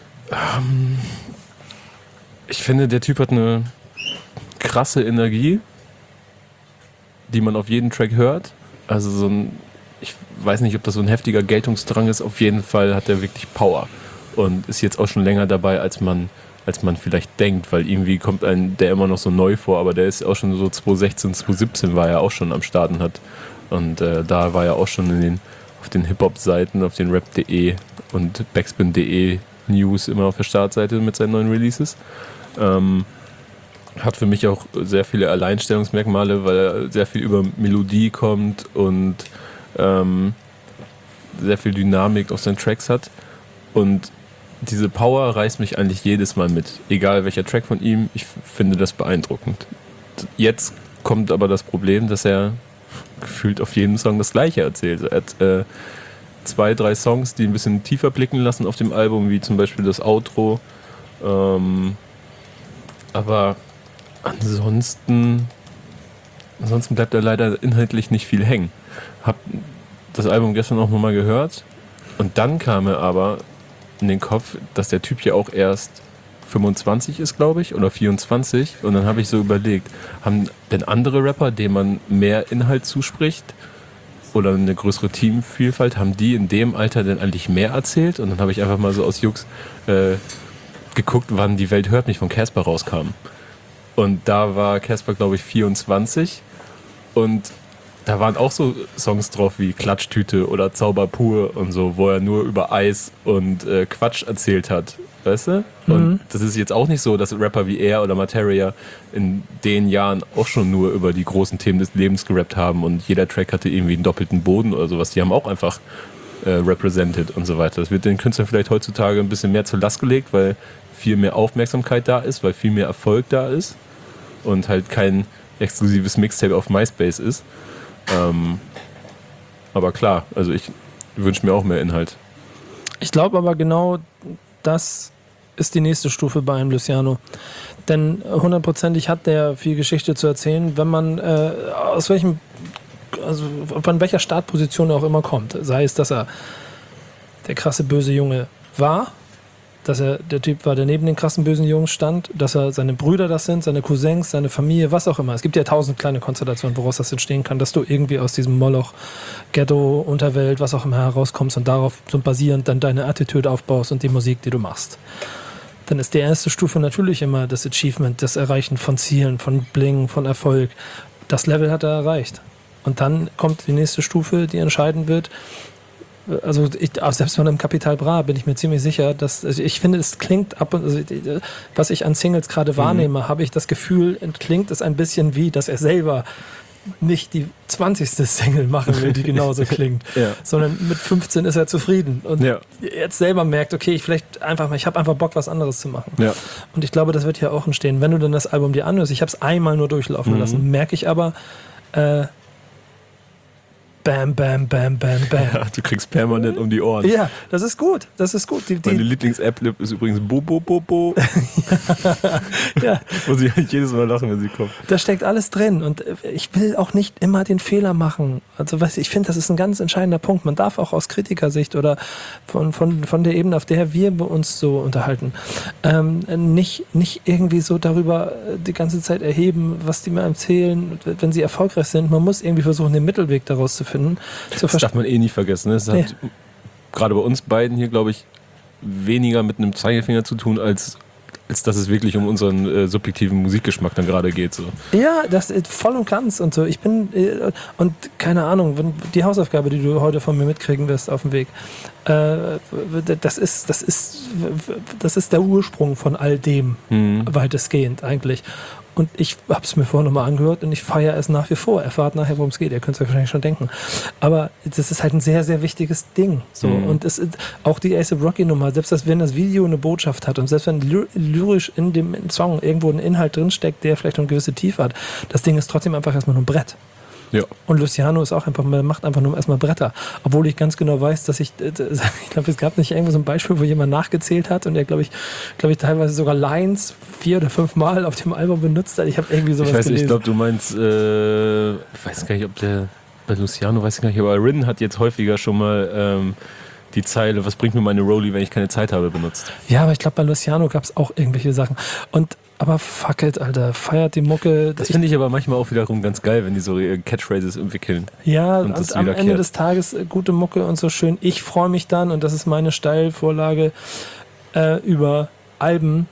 Ich finde, der Typ hat eine krasse Energie, die man auf jeden Track hört. Also ich weiß nicht, ob das so ein heftiger Geltungsdrang ist. Auf jeden Fall hat er wirklich Power und ist jetzt auch schon länger dabei, als man vielleicht denkt, weil irgendwie kommt einem der immer noch so neu vor, aber der ist auch schon so 2016, 2017 war er auch schon am Start und da war er auch schon auf den Hip-Hop-Seiten, auf den Rap.de und Backspin.de News immer auf der Startseite mit seinen neuen Releases. Hat für mich auch sehr viele Alleinstellungsmerkmale, weil er sehr viel über Melodie kommt und sehr viel Dynamik auf seinen Tracks hat. Und diese Power reißt mich eigentlich jedes Mal mit. Egal welcher Track von ihm, ich finde das beeindruckend. Jetzt kommt aber das Problem, dass er gefühlt auf jedem Song das Gleiche erzählt. Er hat 2, 3 Songs, die ein bisschen tiefer blicken lassen auf dem Album, wie zum Beispiel das Outro. Aber ansonsten bleibt er leider inhaltlich nicht viel hängen. Hab das Album gestern auch nochmal gehört und dann kam mir aber in den Kopf, dass der Typ ja auch erst 25 ist, glaube ich, oder 24. Und dann habe ich so überlegt, haben denn andere Rapper, denen man mehr Inhalt zuspricht oder eine größere Teamvielfalt, haben die in dem Alter denn eigentlich mehr erzählt? Und dann habe ich einfach mal so aus Jux geguckt, wann Die Welt hört mich von Casper rauskam. Und da war Casper, glaube ich, 24. Und da waren auch so Songs drauf wie Klatschtüte oder Zauber pur und so, wo er nur über Eis und Quatsch erzählt hat, weißt du? Und das ist jetzt auch nicht so, dass Rapper wie er oder Materia in den Jahren auch schon nur über die großen Themen des Lebens gerappt haben und jeder Track hatte irgendwie einen doppelten Boden oder sowas. Die haben auch einfach represented und so weiter. Das wird den Künstlern vielleicht heutzutage ein bisschen mehr zur Last gelegt, weil viel mehr Aufmerksamkeit da ist, weil viel mehr Erfolg da ist und halt kein exklusives Mixtape auf MySpace ist. Aber klar, also ich wünsche mir auch mehr Inhalt. Ich glaube aber genau, das ist die nächste Stufe bei einem Luciano. Denn hundertprozentig hat der viel Geschichte zu erzählen, wenn man von welcher Startposition er auch immer kommt. Sei es, dass er der krasse böse Junge war, dass er der Typ war, der neben den krassen bösen Jungs stand, dass er seine Brüder das sind, seine Cousins, seine Familie, was auch immer. Es gibt ja 1000 kleine Konstellationen, woraus das entstehen kann, dass du irgendwie aus diesem Moloch, Ghetto, Unterwelt, was auch immer herauskommst und darauf so basierend dann deine Attitude aufbaust und die Musik, die du machst. Dann ist die erste Stufe natürlich immer das Achievement, das Erreichen von Zielen, von Bling, von Erfolg. Das Level hat er erreicht. Und dann kommt die nächste Stufe, die entscheiden wird, also selbst von einem Capital Bra bin ich mir ziemlich sicher, dass, also ich finde, es klingt was ich an Singles gerade wahrnehme, habe ich das Gefühl, klingt es ein bisschen wie, dass er selber nicht die 20. Single machen will, die genauso klingt, sondern mit 15 ist er zufrieden und jetzt selber merkt, okay, ich habe einfach Bock, was anderes zu machen. Ja. Und ich glaube, das wird hier auch entstehen. Wenn du dann das Album dir anhörst, ich habe es einmal nur durchlaufen lassen, merke ich aber, Bam, bam, bam, bam, bam. Ja, du kriegst permanent um die Ohren. Ja, das ist gut. Meine Lieblings-App ist übrigens Bo. Ja. Muss ich jedes Mal lachen, wenn sie kommt. Da steckt alles drin und ich will auch nicht immer den Fehler machen. Also ich finde, das ist ein ganz entscheidender Punkt. Man darf auch aus Kritikersicht oder von der Ebene, auf der wir uns so unterhalten, nicht irgendwie so darüber die ganze Zeit erheben, was die mir erzählen, wenn sie erfolgreich sind. Man muss irgendwie versuchen, den Mittelweg daraus zu finden. Das darf man nie vergessen. Das hat gerade bei uns beiden hier, glaube ich, weniger mit einem Zeigefinger zu tun, als dass es wirklich um unseren subjektiven Musikgeschmack dann gerade geht. So. Ja, das ist voll und ganz und so. Ich bin, und keine Ahnung, die Hausaufgabe, die du heute von mir mitkriegen wirst auf dem Weg, das ist der Ursprung von all dem, weitestgehend eigentlich. Und ich habe es mir vorhin nochmal angehört und ich feiere es nach wie vor. Erfahrt nachher, worum es geht. Ihr könnt es euch wahrscheinlich schon denken. Aber das ist halt ein sehr, sehr wichtiges Ding. So. Und es ist auch die A$AP Rocky Nummer, selbst wenn das Video eine Botschaft hat und selbst wenn lyrisch in dem Song irgendwo ein Inhalt drinsteckt, der vielleicht eine gewisse Tiefe hat, das Ding ist trotzdem einfach erstmal nur ein Brett. Ja. Und Luciano ist auch einfach, man macht einfach nur erstmal Bretter. Obwohl ich ganz genau weiß, dass ich glaube, es gab nicht irgendwo so ein Beispiel, wo jemand nachgezählt hat und der, glaube ich, teilweise sogar Lines 4 oder 5 Mal auf dem Album benutzt hat. Ich habe irgendwie sowas gelesen. Ich glaube, du meinst, ich weiß gar nicht, ob der bei Luciano, weiß ich gar nicht, aber Rin hat jetzt häufiger schon mal die Zeile, was bringt mir meine Rollie, wenn ich keine Zeit habe, benutzt. Ja, aber ich glaube, bei Luciano gab es auch irgendwelche Sachen. Aber fuck it, Alter, feiert die Mucke. Das finde ich aber manchmal auch wiederum ganz geil, wenn die so Catchphrases entwickeln. Ja, und am Ende des Tages gute Mucke und so schön. Ich freue mich dann, und das ist meine Steilvorlage, über Alben,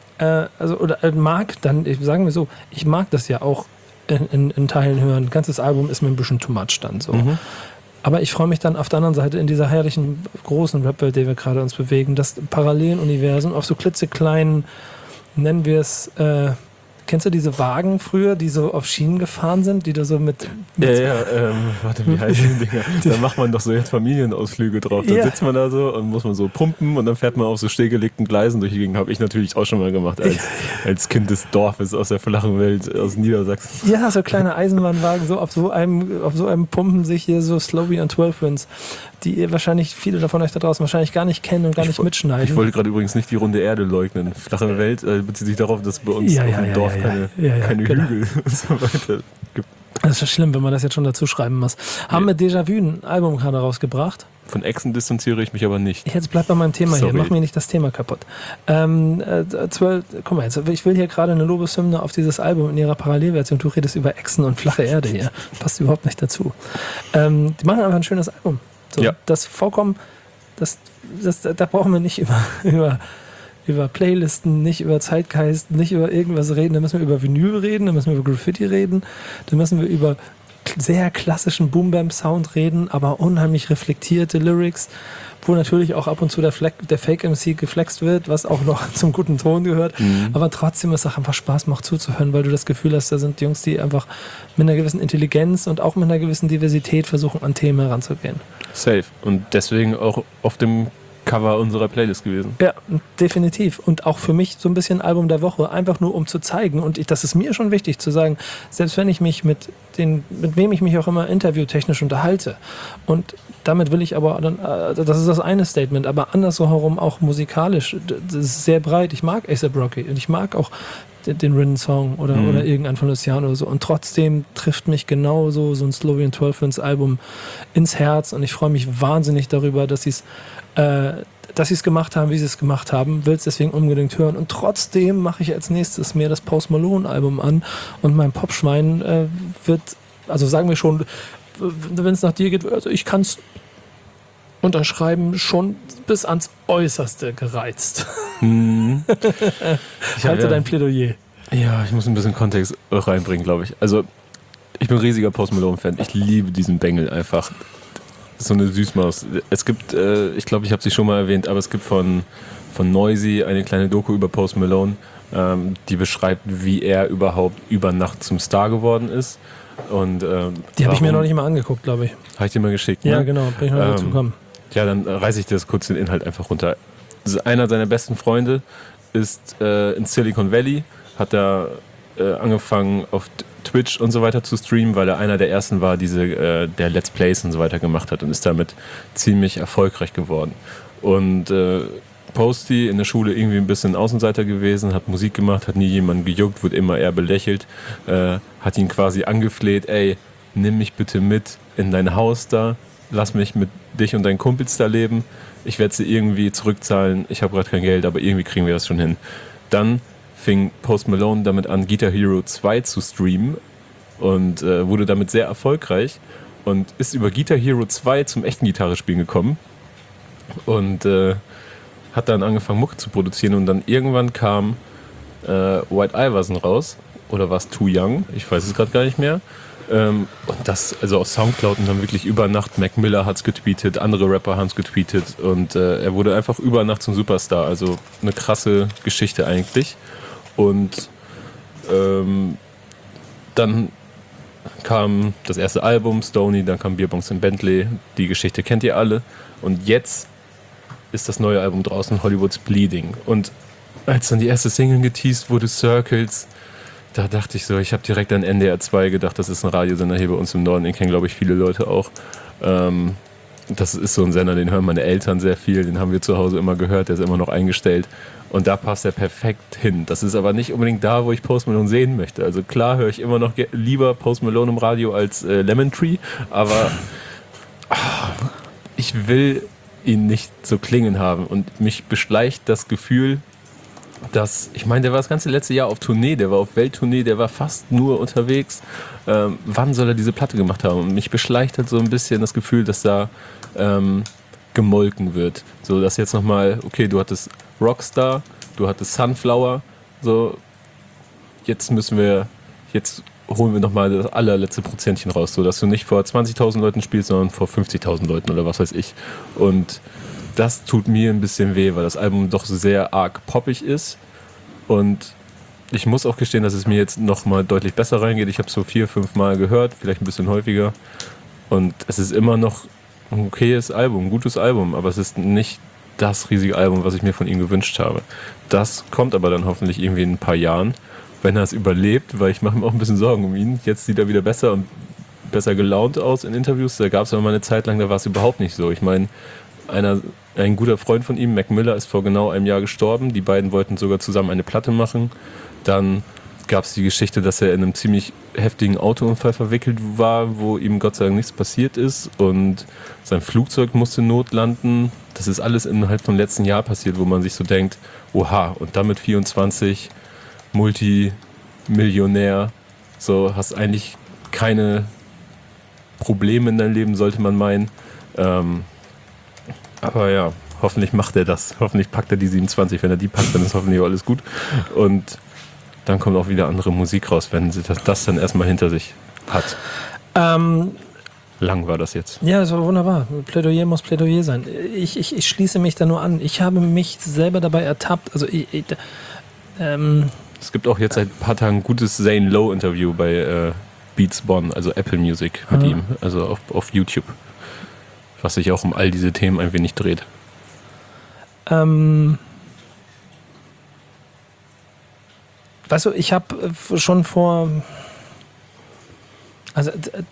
sagen wir so, ich mag das ja auch in Teilen hören. Ein ganzes Album ist mir ein bisschen too much dann so. Aber ich freue mich dann auf der anderen Seite in dieser herrlichen, großen Rap-Welt, der wir gerade uns bewegen, das parallelen Universen auf so klitzekleinen, nennen wir es, kennst du diese Wagen früher, die so auf Schienen gefahren sind, die da so mit warte, wie heißen die Dinger? Da macht man doch so jetzt Familienausflüge drauf. Da sitzt man da so und muss man so pumpen und dann fährt man auf so stillgelegten Gleisen durch die Gegend. Habe ich natürlich auch schon mal gemacht, als Kind des Dorfes aus der flachen Welt, aus Niedersachsen. Ja, so kleine Eisenbahnwagen, so auf so einem pumpen sich hier so Slowey und 12 Winds, die ihr wahrscheinlich, viele davon euch da draußen wahrscheinlich gar nicht kennen und gar nicht mitschneiden. Ich wollte gerade übrigens nicht die runde Erde leugnen. Flache Welt bezieht sich darauf, dass bei uns auf dem Dorf keine Hügel und so weiter gibt. Das ist schlimm, wenn man das jetzt schon dazu schreiben muss. Haben wir Déjà-vu ein Album gerade rausgebracht? Von Exen distanziere ich mich aber nicht. Jetzt bleib bei meinem Thema hier, mach mir nicht das Thema kaputt. Guck mal, ich will hier gerade eine Lobeshymne auf dieses Album in ihrer Parallelversion. Du redest über Exen und flache Erde hier. Passt überhaupt nicht dazu. Die machen einfach ein schönes Album. So, das vollkommen, da brauchen wir nicht über Playlisten, nicht über Zeitgeist, nicht über irgendwas reden. Da müssen wir über Vinyl reden, da müssen wir über Graffiti reden, da müssen wir über sehr klassischen Boom-Bam-Sound reden, aber unheimlich reflektierte Lyrics, wo natürlich auch ab und zu der Fake-MC geflext wird, was auch noch zum guten Ton gehört, aber trotzdem es auch einfach Spaß macht zuzuhören, weil du das Gefühl hast, da sind Jungs, die einfach mit einer gewissen Intelligenz und auch mit einer gewissen Diversität versuchen, an Themen heranzugehen. Safe. Und deswegen auch auf dem Cover unserer Playlist gewesen. Ja, definitiv. Und auch für mich so ein bisschen Album der Woche, einfach nur um zu zeigen. Und das ist mir schon wichtig zu sagen, selbst wenn ich mich mit wem ich mich auch immer interviewtechnisch unterhalte. Und damit will ich aber dann, das ist das eine Statement, aber andersherum auch musikalisch. Das ist sehr breit. Ich mag A$AP Rocky und ich mag auch den Rin-Song oder irgendein von Luciano oder so. Und trotzdem trifft mich genauso so ein Slowey and 12 Winds Album ins Herz. Und ich freue mich wahnsinnig darüber, dass sie es gemacht haben, wie sie es gemacht haben, will es deswegen unbedingt hören. Und trotzdem mache ich als nächstes mir das Post Malone Album an und mein Popschwein wird, also sagen wir schon, wenn es nach dir geht, also ich kann es unterschreiben, schon bis ans Äußerste gereizt. Ich halte dein Plädoyer. Ja, ich muss ein bisschen Kontext reinbringen, glaube ich. Also, ich bin ein riesiger Post Malone-Fan. Ich liebe diesen Bengel einfach. ist so eine Süßmaus. Es gibt, ich glaube, ich habe sie schon mal erwähnt, aber es gibt von Noisy eine kleine Doku über Post Malone, die beschreibt, wie er überhaupt über Nacht zum Star geworden ist. Und, die habe ich mir noch nicht mal angeguckt, glaube ich. Habe ich dir mal geschickt, Ja, ne? genau, bin ich noch dazu gekommen. Ja, dann reiße ich dir das kurz den Inhalt einfach runter. Einer seiner besten Freunde ist in Silicon Valley, hat er angefangen auf Twitch und so weiter zu streamen, weil er einer der ersten war, der Let's Plays und so weiter gemacht hat und ist damit ziemlich erfolgreich geworden. Und Posty in der Schule irgendwie ein bisschen Außenseiter gewesen, hat Musik gemacht, hat nie jemanden gejuckt, wurde immer eher belächelt, hat ihn quasi angefleht, ey, nimm mich bitte mit in dein Haus da, lass mich mit dich und deinen Kumpels da leben, ich werde sie irgendwie zurückzahlen, ich habe gerade kein Geld, aber irgendwie kriegen wir das schon hin. Dann fing Post Malone damit an, Guitar Hero 2 zu streamen und wurde damit sehr erfolgreich und ist über Guitar Hero 2 zum echten Gitarrespielen gekommen und hat dann angefangen Mucke zu produzieren und dann irgendwann kam White Iverson raus oder war es Too Young, ich weiß es gerade gar nicht mehr. Und das, also auf Soundcloud und dann wirklich über Nacht, Mac Miller hat es getweetet, andere Rapper haben es getweetet und er wurde einfach über Nacht zum Superstar, also eine krasse Geschichte eigentlich. Und dann kam das erste Album, Stoney, dann kam Bierbongs in Bentley, die Geschichte kennt ihr alle und jetzt ist das neue Album draußen, Hollywood's Bleeding. Und als dann die erste Single geteased wurde, Circles, da dachte ich so, ich habe direkt an NDR 2 gedacht, das ist ein Radiosender hier bei uns im Norden, den kennen, glaube ich, viele Leute auch. Das ist so ein Sender, den hören meine Eltern sehr viel, den haben wir zu Hause immer gehört, der ist immer noch eingestellt. Und da passt er perfekt hin. Das ist aber nicht unbedingt da, wo ich Post Malone sehen möchte. Also klar höre ich immer noch lieber Post Malone im Radio als Lemon Tree, aber ich will ihn nicht so klingen haben. Und mich beschleicht das Gefühl, dass, ich meine, der war das ganze letzte Jahr auf Tournee, der war auf Welttournee, der war fast nur unterwegs. Wann soll er diese Platte gemacht haben? Und mich beschleicht halt so ein bisschen das Gefühl, dass da gemolken wird. So, dass jetzt nochmal, okay, du hattest Rockstar, du hattest Sunflower, so, jetzt holen wir nochmal das allerletzte Prozentchen raus, so dass du nicht vor 20.000 Leuten spielst, sondern vor 50.000 Leuten oder was weiß ich. Und das tut mir ein bisschen weh, weil das Album doch sehr arg poppig ist. Und ich muss auch gestehen, dass es mir jetzt nochmal deutlich besser reingeht. Ich habe es so 4-5 Mal gehört, vielleicht ein bisschen häufiger. Und es ist immer noch ein okayes Album, ein gutes Album, aber es ist nicht das riesige Album, was ich mir von ihm gewünscht habe. Das kommt aber dann hoffentlich irgendwie in ein paar Jahren, wenn er es überlebt, weil ich mache mir auch ein bisschen Sorgen um ihn. Jetzt sieht er wieder besser und besser gelaunt aus in Interviews. Da gab es aber mal eine Zeit lang, da war es überhaupt nicht so. Ich meine, ein guter Freund von ihm, Mac Miller, ist vor genau einem Jahr gestorben. Die beiden wollten sogar zusammen eine Platte machen. Dann gab es die Geschichte, dass er in einem ziemlich heftigen Autounfall verwickelt war, wo ihm Gott sei Dank nichts passiert ist und sein Flugzeug musste notlanden. Das ist alles innerhalb vom letzten Jahr passiert, wo man sich so denkt, oha, und damit 24, Multimillionär, so, hast eigentlich keine Probleme in deinem Leben, sollte man meinen. Aber ja, hoffentlich macht er das. Hoffentlich packt er die 27. Wenn er die packt, dann ist hoffentlich auch alles gut. Und dann kommt auch wieder andere Musik raus, wenn sie das dann erstmal hinter sich hat. Lang war das jetzt. Ja, das war wunderbar. Plädoyer muss Plädoyer sein. Ich schließe mich da nur an. Ich habe mich selber dabei ertappt. Also es gibt auch jetzt seit ein paar Tagen ein gutes Zane Lowe-Interview bei Beats Bonn, also Apple Music mit ihm, also auf YouTube. Was sich auch um all diese Themen ein wenig dreht. Weißt du, ich habe schon vor... Also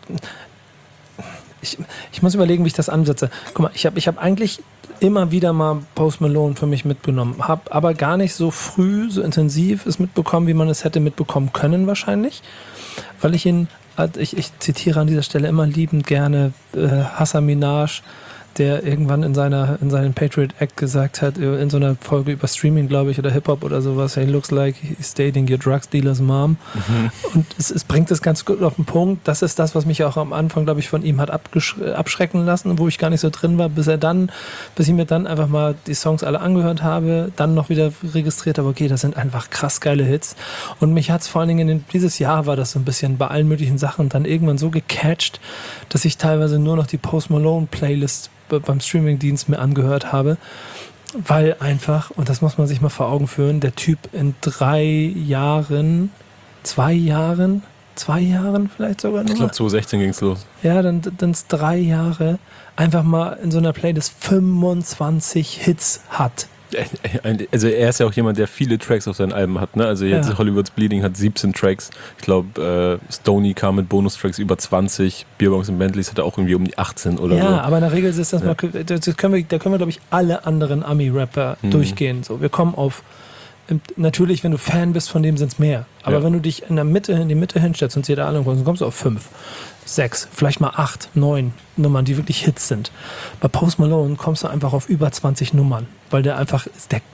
ich muss überlegen, wie ich das ansetze. Guck mal, ich hab eigentlich immer wieder mal Post Malone für mich mitgenommen, habe aber gar nicht so früh, so intensiv es mitbekommen, wie man es hätte mitbekommen können wahrscheinlich, weil ich ihn, ich zitiere an dieser Stelle immer liebend gerne Hassan Minaj, der irgendwann in seinem Patriot Act gesagt hat, in so einer Folge über Streaming, glaube ich, oder Hip-Hop oder sowas, hey, looks like he's dating your drugs dealer's mom. Und es bringt es ganz gut auf den Punkt. Das ist das, was mich auch am Anfang, glaube ich, von ihm hat abschrecken lassen, wo ich gar nicht so drin war, bis ich mir dann einfach mal die Songs alle angehört habe, dann noch wieder registriert habe, okay, das sind einfach krass geile Hits. Und mich hat es vor allen Dingen dieses Jahr war das so ein bisschen bei allen möglichen Sachen dann irgendwann so gecatcht, dass ich teilweise nur noch die Post Malone Playlist beim Streamingdienst mir angehört habe, weil einfach, und das muss man sich mal vor Augen führen, der Typ in 2 Jahren vielleicht sogar nur. Ich glaube 2016 ging es los. Ja, dann 3 Jahre einfach mal in so einer Playlist 25 Hits hat. Also er ist ja auch jemand, der viele Tracks auf seinen Alben hat, ne? Also jetzt Hollywood's Bleeding hat 17 Tracks. Ich glaube, Stoney kam mit Bonustracks über 20. Beerbongs und Bentleys hatte auch irgendwie um die 18 oder so. Ja, aber in der Regel ist das mal, da können wir, glaube ich, alle anderen Ami-Rapper durchgehen. So, wir kommen auf, natürlich, wenn du Fan bist von dem, sind es mehr. Aber wenn du dich in die Mitte hinstellst und dir da alle dann kommst du auf 5, 6, vielleicht mal 8, 9 Nummern, die wirklich Hits sind. Bei Post Malone kommst du einfach auf über 20 Nummern, weil der einfach,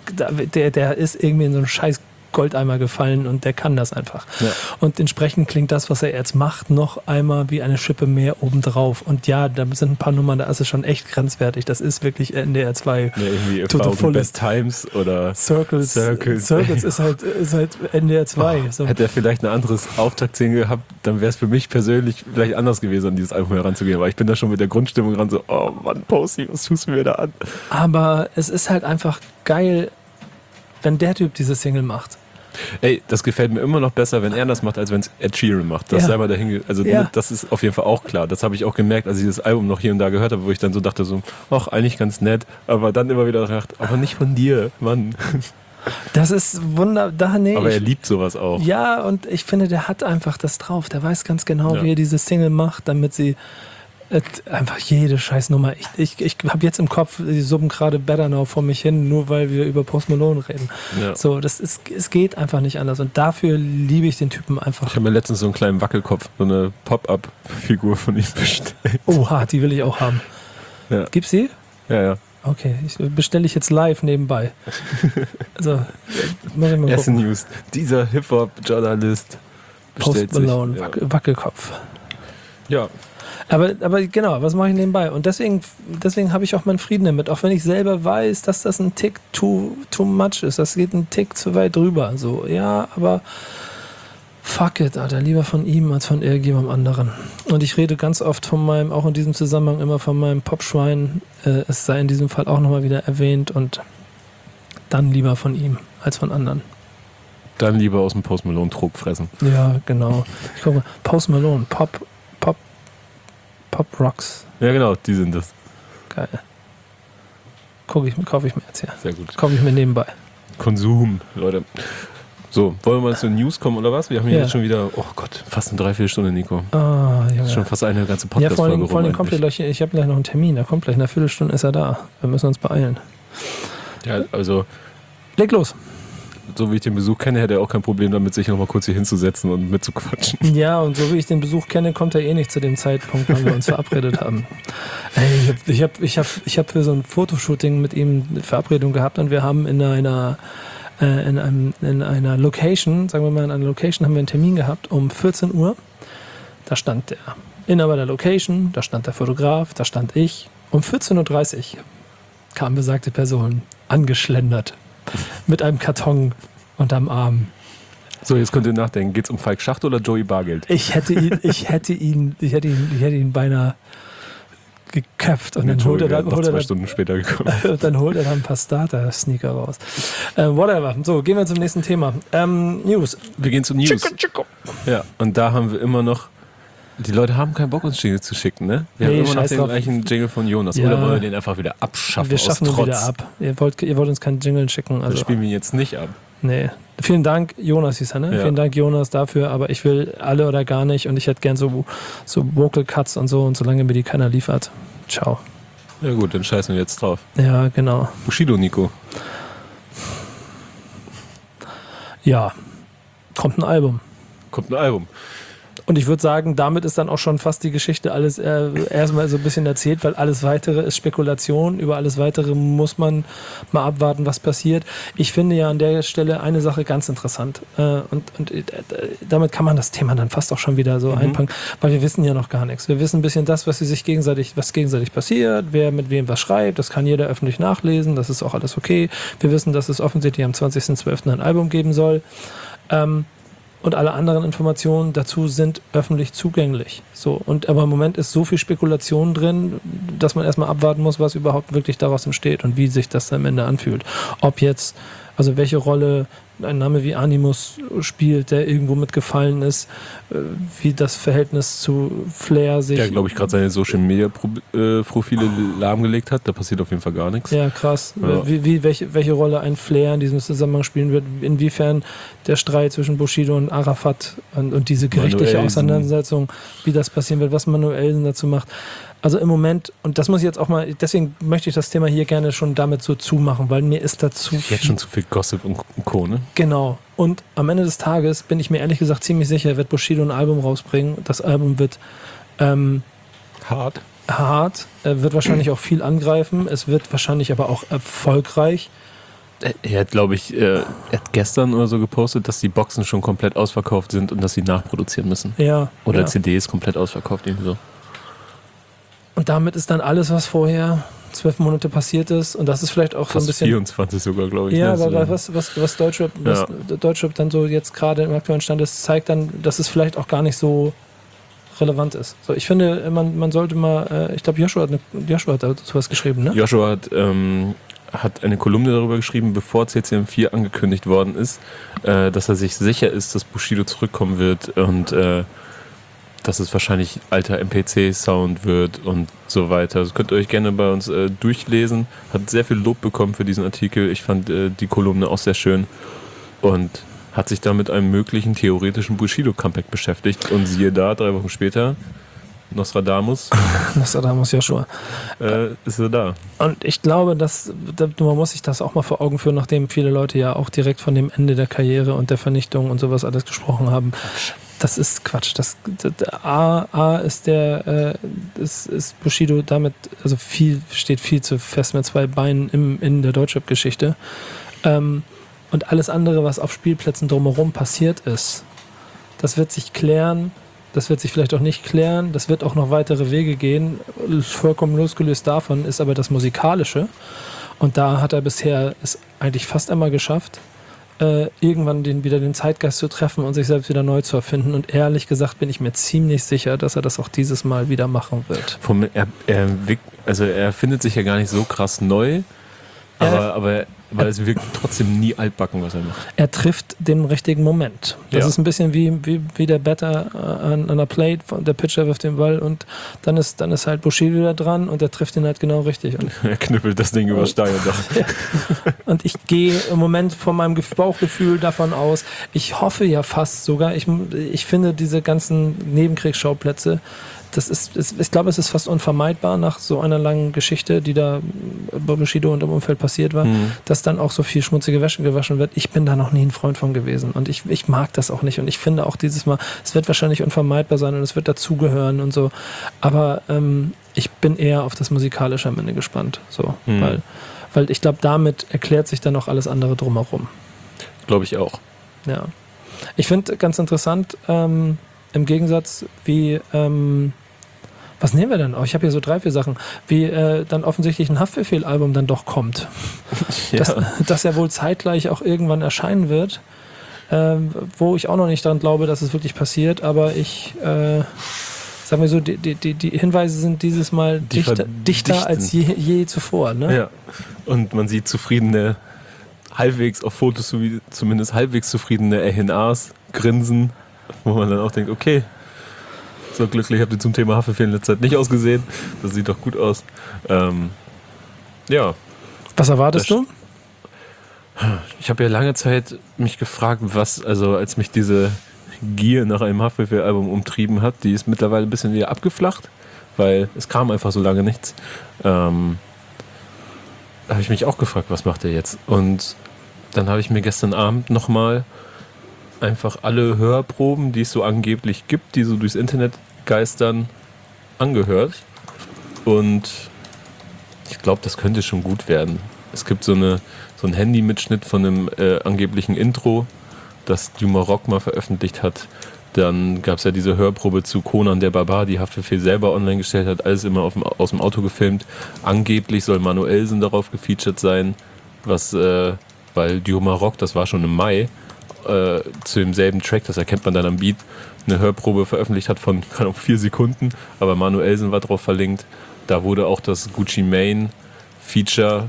der ist irgendwie in so einen scheiß Goldeimer gefallen und der kann das einfach. Ja. Und entsprechend klingt das, was er jetzt macht, noch einmal wie eine Schippe mehr obendrauf. Und ja, da sind ein paar Nummern, da ist es schon echt grenzwertig. Das ist wirklich NDR 2. Ja, irgendwie Best Times oder Circles ist halt NDR 2. So. Hätte er vielleicht ein anderes Auftaktsingle gehabt, dann wäre es für mich persönlich vielleicht anders gewesen, an dieses Album heranzugehen. Aber ich bin da schon mit der Grundstimmung ran, so, oh Mann, Posty, was tust du mir da an? Aber es ist halt einfach geil, wenn der Typ diese Single macht. Ey, das gefällt mir immer noch besser, wenn er das macht, als wenn es Ed Sheeran macht. Das sei mal dahin, also das ist auf jeden Fall auch klar. Das habe ich auch gemerkt, als ich das Album noch hier und da gehört habe, wo ich dann so dachte, so, ach, eigentlich ganz nett, aber dann immer wieder gedacht, aber nicht von dir, Mann. Das ist wunderbar. Nee, aber er liebt sowas auch. Ja, und ich finde, der hat einfach das drauf. Der weiß ganz genau, wie er diese Single macht, damit sie einfach jede Scheißnummer. Ich habe jetzt im Kopf, die summen gerade Better Now vor mich hin, nur weil wir über Post Malone reden. Ja. So, es geht einfach nicht anders. Und dafür liebe ich den Typen einfach. Ich habe mir letztens so einen kleinen Wackelkopf, so eine Pop-Up-Figur von ihm bestellt. Oha, die will ich auch haben. Ja. Gibt's die? Ja. Okay, bestelle ich jetzt live nebenbei. Also, muss ich mal Erste News. Dieser Hip-Hop-Journalist Post Malone, Wackelkopf. Ja. Aber genau, was mache ich nebenbei? Und deswegen habe ich auch meinen Frieden damit, auch wenn ich selber weiß, dass das ein Tick too much ist. Das geht ein Tick zu weit drüber. So, ja, aber fuck it, Alter, lieber von ihm als von irgendjemandem anderen. Und ich rede ganz oft auch in diesem Zusammenhang immer von meinem Popschwein. Es sei in diesem Fall auch nochmal wieder erwähnt und dann lieber von ihm als von anderen. Dann lieber aus dem Post Malone Trog fressen. Ja, genau. Ich gucke mal, Post Malone, Pop Rocks. Ja, genau, die sind das. Geil. Kaufe ich mir jetzt hier. Sehr gut. Kaufe ich mir nebenbei. Konsum, Leute. So, wollen wir mal zu den News kommen oder was? Wir haben hier jetzt schon wieder, oh Gott, fast eine Dreiviertelstunde, Nico. Ah, ja. Das ist schon fast eine ganze Podcast-Folge rum. Ja, vor allem kommt gleich, ich habe gleich noch einen Termin, da kommt gleich in einer Viertelstunde ist er da. Wir müssen uns beeilen. Ja, also... Leg los. So wie ich den Besuch kenne, hätte er auch kein Problem damit, sich noch mal kurz hier hinzusetzen und mitzuquatschen. Ja, und so wie ich den Besuch kenne, kommt er eh nicht zu dem Zeitpunkt, wann wir uns verabredet haben. Ey, ich hab für so ein Fotoshooting mit ihm eine Verabredung gehabt und wir haben in einer Location, sagen wir mal in einer Location, haben wir einen Termin gehabt um 14 Uhr. Da stand der Inhaber der Location, da stand der Fotograf, da stand ich. Um 14.30 Uhr kam besagte Person angeschlendert. Mit einem Karton unterm Arm. So, jetzt könnt ihr nachdenken. Geht's um Falk Schacht oder Joey Bargeld? Ich hätte ihn beinahe geköpft und dann holt er dann 2 Stunden später gekommen. Dann holt er dann ein paar Starter-Sneaker raus. Whatever. So, gehen wir zum nächsten Thema. News. Wir gehen zu News. Chico. Ja, und da haben wir immer noch. Die Leute haben keinen Bock, uns Jingle zu schicken, ne? Wir haben immer noch den gleichen Jingle von Jonas. Ja. Oder wollen wir den einfach wieder abschaffen? Wir schaffen ihn wieder ab. Ihr wollt uns keinen Jingle schicken. Also. Wir spielen ihn jetzt nicht ab. Nee. Vielen Dank, Jonas hieß er, ne? Ja. Vielen Dank, Jonas, dafür. Aber ich will alle oder gar nicht. Und ich hätte gern so Vocal Cuts und so. Und solange mir die keiner liefert, ciao. Ja gut, dann scheißen wir jetzt drauf. Ja, genau. Bushido, Nico. Ja. Kommt ein Album. Und ich würde sagen, damit ist dann auch schon fast die Geschichte alles erstmal so ein bisschen erzählt, weil alles Weitere ist Spekulation. Über alles Weitere muss man mal abwarten, was passiert. Ich finde ja an der Stelle eine Sache ganz interessant. Und damit kann man das Thema dann fast auch schon wieder so einpacken, weil wir wissen ja noch gar nichts. Wir wissen ein bisschen das, was gegenseitig passiert, wer mit wem was schreibt. Das kann jeder öffentlich nachlesen. Das ist auch alles okay. Wir wissen, dass es offensichtlich am 20.12. ein Album geben soll. Und alle anderen Informationen dazu sind öffentlich zugänglich. So, aber im Moment ist so viel Spekulation drin, dass man erstmal abwarten muss, was überhaupt wirklich daraus entsteht und wie sich das am Ende anfühlt. Ob jetzt, also welche Rolle ein Name wie Animus spielt, der irgendwo mitgefallen ist, wie das Verhältnis zu Flair sich... Der, glaube ich, gerade seine Social-Media-Profile lahmgelegt hat. Da passiert auf jeden Fall gar nichts. Ja, krass. Ja. Welche Rolle ein Flair in diesem Zusammenhang spielen wird, inwiefern der Streit zwischen Bushido und Arafat und diese gerichtliche Auseinandersetzung, wie das passieren wird, was Manuelsen dazu macht. Also im Moment, und das muss ich jetzt auch mal, deswegen möchte ich das Thema hier gerne schon damit so zumachen, weil mir ist dazu jetzt schon zu viel Gossip und Co., ne? Genau. Und am Ende des Tages bin ich mir ehrlich gesagt ziemlich sicher, wird Bushido ein Album rausbringen. Das Album wird hart, wird wahrscheinlich auch viel angreifen, es wird wahrscheinlich aber auch erfolgreich. Er hat, glaube ich, er hat gestern oder so gepostet, dass die Boxen schon komplett ausverkauft sind und dass sie nachproduzieren müssen. Ja. Oder ja. CDs komplett ausverkauft, irgendwie so. Und damit ist dann alles, was vorher 12 Monate passiert ist, und das ist vielleicht auch fast so ein bisschen... 24 sogar, glaube ich. Ja, ne? aber was Deutschrap dann so jetzt gerade im aktuellen Stand ist, zeigt dann, dass es vielleicht auch gar nicht so relevant ist. So, ich finde, man sollte mal, ich glaube, Joshua hat dazu was geschrieben, ne? Joshua hat eine Kolumne darüber geschrieben, bevor CCM4 angekündigt worden ist, dass er sich sicher ist, dass Bushido zurückkommen wird und dass es wahrscheinlich alter MPC-Sound wird und so weiter. Das könnt ihr euch gerne bei uns durchlesen. Hat sehr viel Lob bekommen für diesen Artikel. Ich fand die Kolumne auch sehr schön und hat sich da mit einem möglichen theoretischen Bushido-Comeback beschäftigt. Und siehe da, 3 Wochen später, Nostradamus Joshua. Ist er da. Und ich glaube, man muss sich das auch mal vor Augen führen, nachdem viele Leute ja auch direkt von dem Ende der Karriere und der Vernichtung und sowas alles gesprochen haben. Das ist Quatsch. Ist Bushido damit, also steht viel zu fest mit 2 Beinen in der Deutschrap-Geschichte. Und alles andere, was auf Spielplätzen drumherum passiert ist, das wird sich klären. Das wird sich vielleicht auch nicht klären. Das wird auch noch weitere Wege gehen. Vollkommen losgelöst davon ist aber das Musikalische. Und da hat er bisher es eigentlich fast einmal geschafft, irgendwann wieder den Zeitgeist zu treffen und sich selbst wieder neu zu erfinden. Und ehrlich gesagt bin ich mir ziemlich sicher, dass er das auch dieses Mal wieder machen wird. Er findet sich ja gar nicht so krass neu, aber es wirkt trotzdem nie altbacken, was er macht. Er trifft den richtigen Moment. Das ist ein bisschen wie der Batter an der Plate, der Pitcher wirft den Ball und dann ist halt Bushido da dran und der trifft ihn halt genau richtig. Und er knüppelt das Ding über Stein und Dach. Ja. Und ich gehe im Moment von meinem Bauchgefühl davon aus, ich hoffe ja fast sogar, ich finde diese ganzen Nebenkriegsschauplätze, ich glaube, es ist fast unvermeidbar nach so einer langen Geschichte, die da bei Bushido und im Umfeld passiert war, dass dann auch so viel schmutzige Wäsche gewaschen wird. Ich bin da noch nie ein Freund von gewesen und ich mag das auch nicht und ich finde auch dieses Mal, es wird wahrscheinlich unvermeidbar sein und es wird dazugehören und so, aber ich bin eher auf das Musikalische am Ende gespannt, so, weil ich glaube, damit erklärt sich dann auch alles andere drumherum. Glaube ich auch. Ja. Ich finde ganz interessant, im Gegensatz wie, was nehmen wir denn? Ich habe hier so 3, 4 Sachen, wie dann offensichtlich ein Haftbefehl-Album dann doch kommt. Ja. Das ja wohl zeitgleich auch irgendwann erscheinen wird, wo ich auch noch nicht daran glaube, dass es wirklich passiert, aber sagen wir so, die Hinweise sind dieses Mal dichter als je zuvor. Ne? Ja, und man sieht zufriedene, halbwegs auf Fotos zumindest halbwegs zufriedene RNAs grinsen, wo man dann auch denkt, okay, so glücklich habt ihr zum Thema Haftbefehl in letzter Zeit nicht ausgesehen. Das sieht doch gut aus. Ja. Was erwartest du? Ich habe ja lange Zeit mich gefragt, als mich diese Gier nach einem Haftbefehl-Album umtrieben hat, die ist mittlerweile ein bisschen wieder abgeflacht, weil es kam einfach so lange nichts. Da habe ich mich auch gefragt, was macht er jetzt? Und dann habe ich mir gestern Abend nochmal einfach alle Hörproben, die es so angeblich gibt, die so durchs Internet geistern, angehört. Und ich glaube, das könnte schon gut werden. Es gibt so einen Handy-Mitschnitt von einem angeblichen Intro, das Duma Rock mal veröffentlicht hat. Dann gab es ja diese Hörprobe zu Conan der Barbar, die Haftbefehl selber online gestellt hat, alles immer aus dem Auto gefilmt. Angeblich soll Manuelsen darauf gefeatured sein, weil Duma Rock, das war schon im Mai, zu demselben Track, das erkennt man dann am Beat, eine Hörprobe veröffentlicht hat von 4 Sekunden, aber Manuelsen war drauf verlinkt. Da wurde auch das Gucci Mane Feature,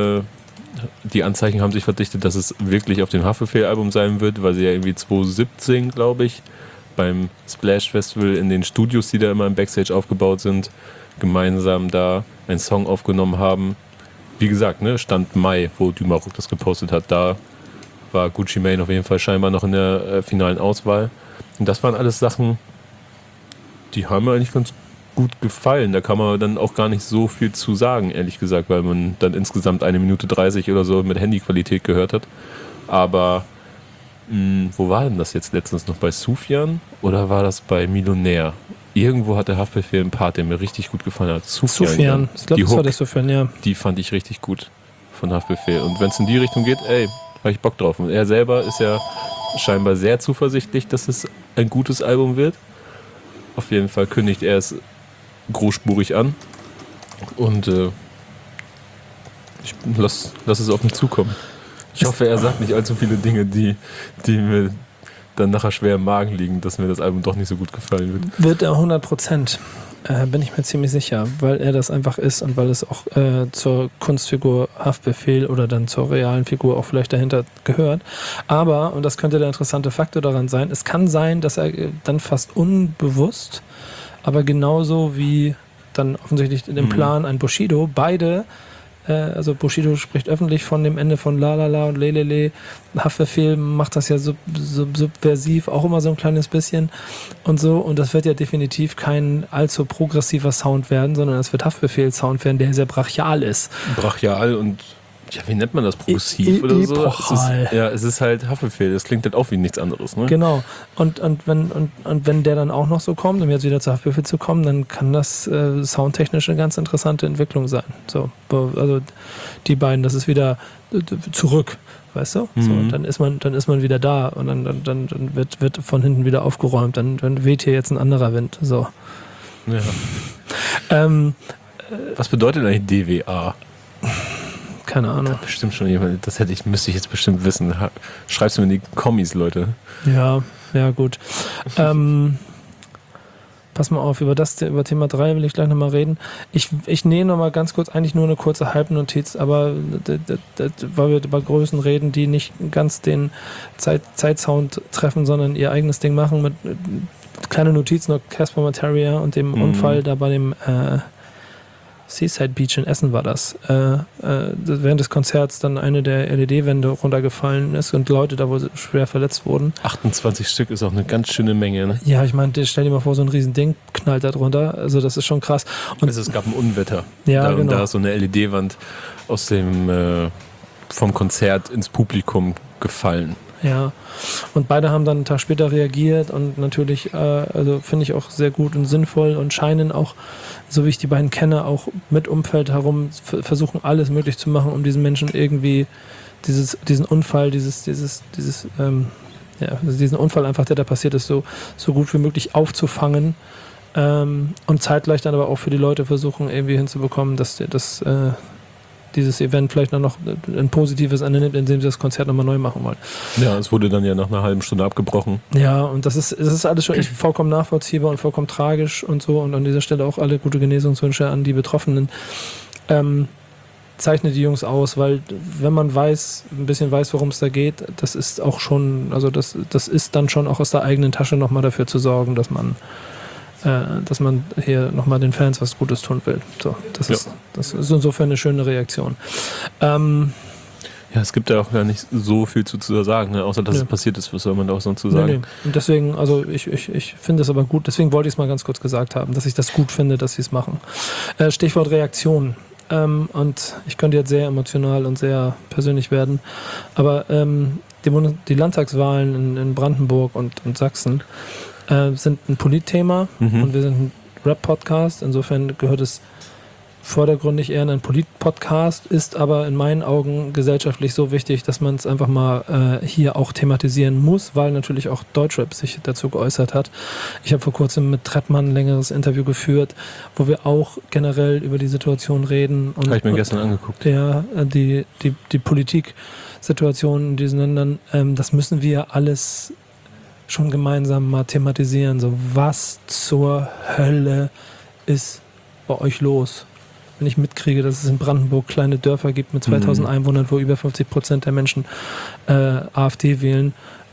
die Anzeichen haben sich verdichtet, dass es wirklich auf dem Haftbefehl-Album sein wird, weil sie ja irgendwie 2017, glaube ich, beim Splash Festival in den Studios, die da immer im Backstage aufgebaut sind, gemeinsam da einen Song aufgenommen haben. Wie gesagt, ne, Stand Mai, wo Duma Rock das gepostet hat, da war Gucci Mane auf jeden Fall scheinbar noch in der finalen Auswahl. Und das waren alles Sachen, die haben mir eigentlich ganz gut gefallen. Da kann man dann auch gar nicht so viel zu sagen, ehrlich gesagt, weil man dann insgesamt 1 Minute 30 oder so mit Handyqualität gehört hat. Aber wo war denn das jetzt letztens noch? Bei Sufjan oder war das bei Millionär? Irgendwo hat der Haftbefehl einen Part, der mir richtig gut gefallen hat. Sufjan. Ich glaube, das war der Sufjan, ja. Die fand ich richtig gut von Haftbefehl. Und wenn es in die Richtung geht, habe ich Bock drauf. Und er selber ist ja scheinbar sehr zuversichtlich, dass es ein gutes Album wird. Auf jeden Fall kündigt er es großspurig an. Und ich lass es auf mich zukommen. Ich hoffe, er sagt nicht allzu viele Dinge, die mir dann nachher schwer im Magen liegen, dass mir das Album doch nicht so gut gefallen wird. Wird er 100%. Bin ich mir ziemlich sicher, weil er das einfach ist und weil es auch zur Kunstfigur Haftbefehl oder dann zur realen Figur auch vielleicht dahinter gehört. Aber, und das könnte der interessante Faktor daran sein, es kann sein, dass er dann fast unbewusst, aber genauso wie dann offensichtlich in dem Plan ein Bushido, beide, also Bushido spricht öffentlich von dem Ende von La La La und Lelele. Haftbefehl macht das ja subversiv auch immer so ein kleines bisschen und so. Und das wird ja definitiv kein allzu progressiver Sound werden, sondern es wird Haftbefehl-Sound werden, der sehr brachial ist. Brachial und, ja, wie nennt man das? Progressiv oder so? Es ist halt Haftbefehl, das klingt halt auch wie nichts anderes, ne? Genau. Und wenn der dann auch noch so kommt, um jetzt wieder zu Haftbefehl zu kommen, dann kann das soundtechnisch eine ganz interessante Entwicklung sein. So, also die beiden, das ist wieder zurück, weißt du? So, und dann ist man wieder da und dann wird von hinten wieder aufgeräumt, dann weht hier jetzt ein anderer Wind. So. Ja. Was bedeutet eigentlich DWA? Keine Ahnung. Bestimmt schon jemand, müsste ich jetzt bestimmt wissen. Schreib's mir in die Kommis, Leute. Ja, gut. Pass mal auf, über Thema 3 will ich gleich nochmal reden. Ich nähe nochmal ganz kurz, eigentlich nur eine kurze Halbnotiz, aber weil wir über Größen reden, die nicht ganz den Zeitsound treffen, sondern ihr eigenes Ding machen, mit kleine Notiz noch Casper Materia und dem Unfall da bei dem Seaside Beach in Essen war das. Während des Konzerts dann eine der LED-Wände runtergefallen ist und Leute da wohl schwer verletzt wurden. 28 Stück ist auch eine ganz schöne Menge, ne? Ja, ich meine, stell dir mal vor, so ein riesen Ding knallt da drunter. Also das ist schon krass. Und es gab ein Unwetter. Ja, genau. Und da ist so eine LED-Wand vom Konzert ins Publikum gefallen. Ja, und beide haben dann einen Tag später reagiert und natürlich, also finde ich auch sehr gut und sinnvoll und scheinen auch, so wie ich die beiden kenne, auch mit Umfeld herum versuchen, alles möglich zu machen, um diesen Menschen irgendwie diesen Unfall, diesen Unfall einfach, der da passiert ist, so gut wie möglich aufzufangen und zeitgleich dann aber auch für die Leute versuchen, irgendwie hinzubekommen, dass dieses Event vielleicht noch ein positives Ende nimmt, indem sie das Konzert nochmal neu machen wollen. Ja, es wurde dann ja nach einer halben Stunde abgebrochen. Ja, und das ist alles schon vollkommen nachvollziehbar und vollkommen tragisch und so. Und an dieser Stelle auch alle gute Genesungswünsche an die Betroffenen. Zeichnet die Jungs aus, weil wenn man ein bisschen weiß, worum es da geht, das ist auch schon, also das ist dann schon auch aus der eigenen Tasche nochmal dafür zu sorgen, dass man hier nochmal den Fans was Gutes tun will. So, das ist insofern eine schöne Reaktion. Ja, es gibt ja auch gar nicht so viel zu sagen, ne? Außer dass es passiert ist. Was soll man da auch sonst zu sagen? Nee. Und deswegen, also ich finde es aber gut, deswegen wollte ich es mal ganz kurz gesagt haben, dass ich das gut finde, dass sie es machen. Stichwort Reaktion. Und ich könnte jetzt sehr emotional und sehr persönlich werden, aber die Landtagswahlen in Brandenburg und Sachsen sind ein Politthema und wir sind ein Rap-Podcast. Insofern gehört es vordergründig eher in einen Polit-Podcast, ist aber in meinen Augen gesellschaftlich so wichtig, dass man es einfach mal hier auch thematisieren muss, weil natürlich auch Deutschrap sich dazu geäußert hat. Ich habe vor kurzem mit Trettmann ein längeres Interview geführt, wo wir auch generell über die Situation reden. Habe ich mir gestern angeguckt. Ja, die Politik-Situation in diesen Ländern, das müssen wir alles schon gemeinsam mal thematisieren. So, was zur Hölle ist bei euch los? Wenn ich mitkriege, dass es in Brandenburg kleine Dörfer gibt mit 2000 Einwohnern, wo über 50% der Menschen AfD wählen.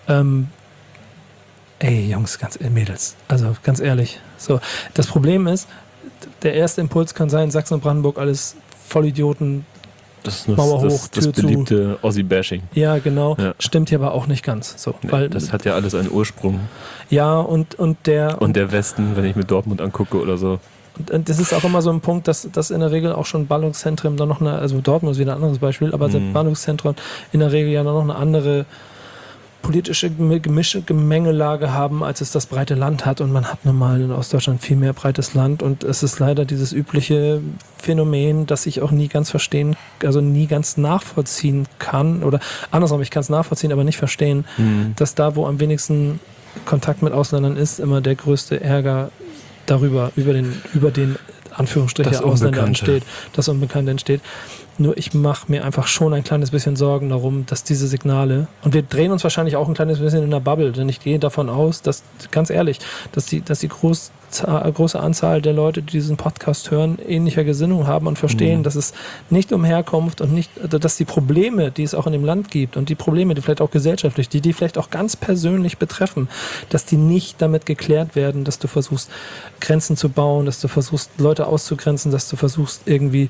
Jungs, Mädels, also ganz ehrlich. So, das Problem ist, der erste Impuls kann sein, Sachsen und Brandenburg, alles Vollidioten, Mauer hoch, das Tür zu. beliebte Ossi-Bashing. Ja, genau. Ja. Stimmt hier aber auch nicht ganz. So, Nee, weil, das hat ja alles einen Ursprung. ja, und der Westen, wenn ich mir Dortmund angucke oder so. Und das ist auch immer so ein Punkt, dass in der Regel auch schon Ballungszentren dann noch also Dortmund ist wieder ein anderes Beispiel, aber Ballungszentren in der Regel ja noch eine andere politische Gemengelage haben, als es das breite Land hat. Und man hat nun mal in Ostdeutschland viel mehr breites Land. Und es ist leider dieses übliche Phänomen, das ich auch nie ganz nie ganz nachvollziehen kann. Oder andersrum, ich kann es nachvollziehen, aber nicht verstehen, dass da, wo am wenigsten Kontakt mit Ausländern ist, immer der größte Ärger über den Anführungsstriche das Ausländer Unbekannte. entsteht, das Unbekannte entsteht. Nur ich mache mir einfach schon ein kleines bisschen Sorgen darum, dass diese Signale, und wir drehen uns wahrscheinlich auch ein kleines bisschen in der Bubble, denn ich gehe davon aus, dass, ganz ehrlich, dass die große Anzahl der Leute, die diesen Podcast hören, ähnlicher Gesinnung haben und verstehen, dass es nicht um Herkunft und nicht, dass die Probleme, die es auch in dem Land gibt und die Probleme, die vielleicht auch gesellschaftlich, die vielleicht auch ganz persönlich betreffen, dass die nicht damit geklärt werden, dass du versuchst, Grenzen zu bauen, dass du versuchst, Leute auszugrenzen, dass du versuchst, irgendwie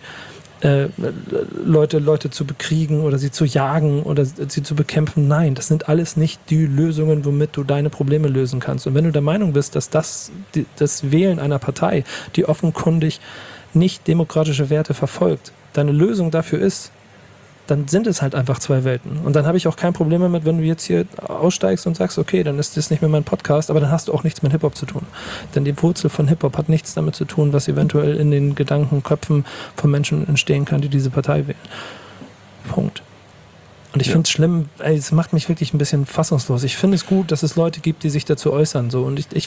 Leute zu bekriegen oder sie zu jagen oder sie zu bekämpfen. Nein, das sind alles nicht die Lösungen, womit du deine Probleme lösen kannst. Und wenn du der Meinung bist, dass das Wählen einer Partei, die offenkundig nicht demokratische Werte verfolgt, deine Lösung dafür ist, dann sind es halt einfach zwei Welten. Und dann habe ich auch kein Problem damit, wenn du jetzt hier aussteigst und sagst, okay, dann ist das nicht mehr mein Podcast, aber dann hast du auch nichts mit Hip-Hop zu tun. Denn die Wurzel von Hip-Hop hat nichts damit zu tun, was eventuell in den Gedankenköpfen von Menschen entstehen kann, die diese Partei wählen. Punkt. Und ich finde es schlimm, es macht mich wirklich ein bisschen fassungslos. Ich finde es gut, dass es Leute gibt, die sich dazu äußern. So. Und ich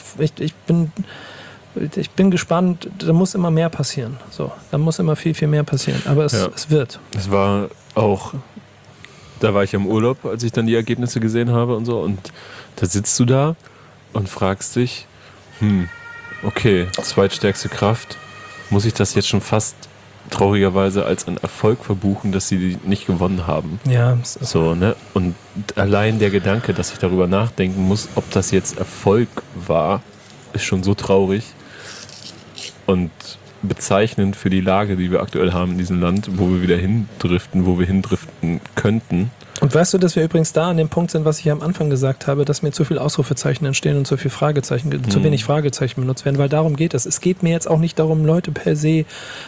bin gespannt, da muss immer mehr passieren. So, da muss immer viel, viel mehr passieren. Aber es wird. Es war auch, da war ich im Urlaub, als ich dann die Ergebnisse gesehen habe und so. Und da sitzt du da und fragst dich, okay, zweitstärkste Kraft, muss ich das jetzt schon fast traurigerweise als einen Erfolg verbuchen, dass sie nicht gewonnen haben? Ja. So, ne? Und allein der Gedanke, dass ich darüber nachdenken muss, ob das jetzt Erfolg war, ist schon so traurig und bezeichnend für die Lage, die wir aktuell haben in diesem Land, wo wir wieder hindriften, wo wir hindriften könnten. Und weißt du, dass wir übrigens da an dem Punkt sind, was ich am Anfang gesagt habe, dass mir zu viele Ausrufezeichen entstehen und zu viel Fragezeichen, zu wenig Fragezeichen benutzt werden, weil darum geht es. Es geht mir jetzt auch nicht darum, Leute per se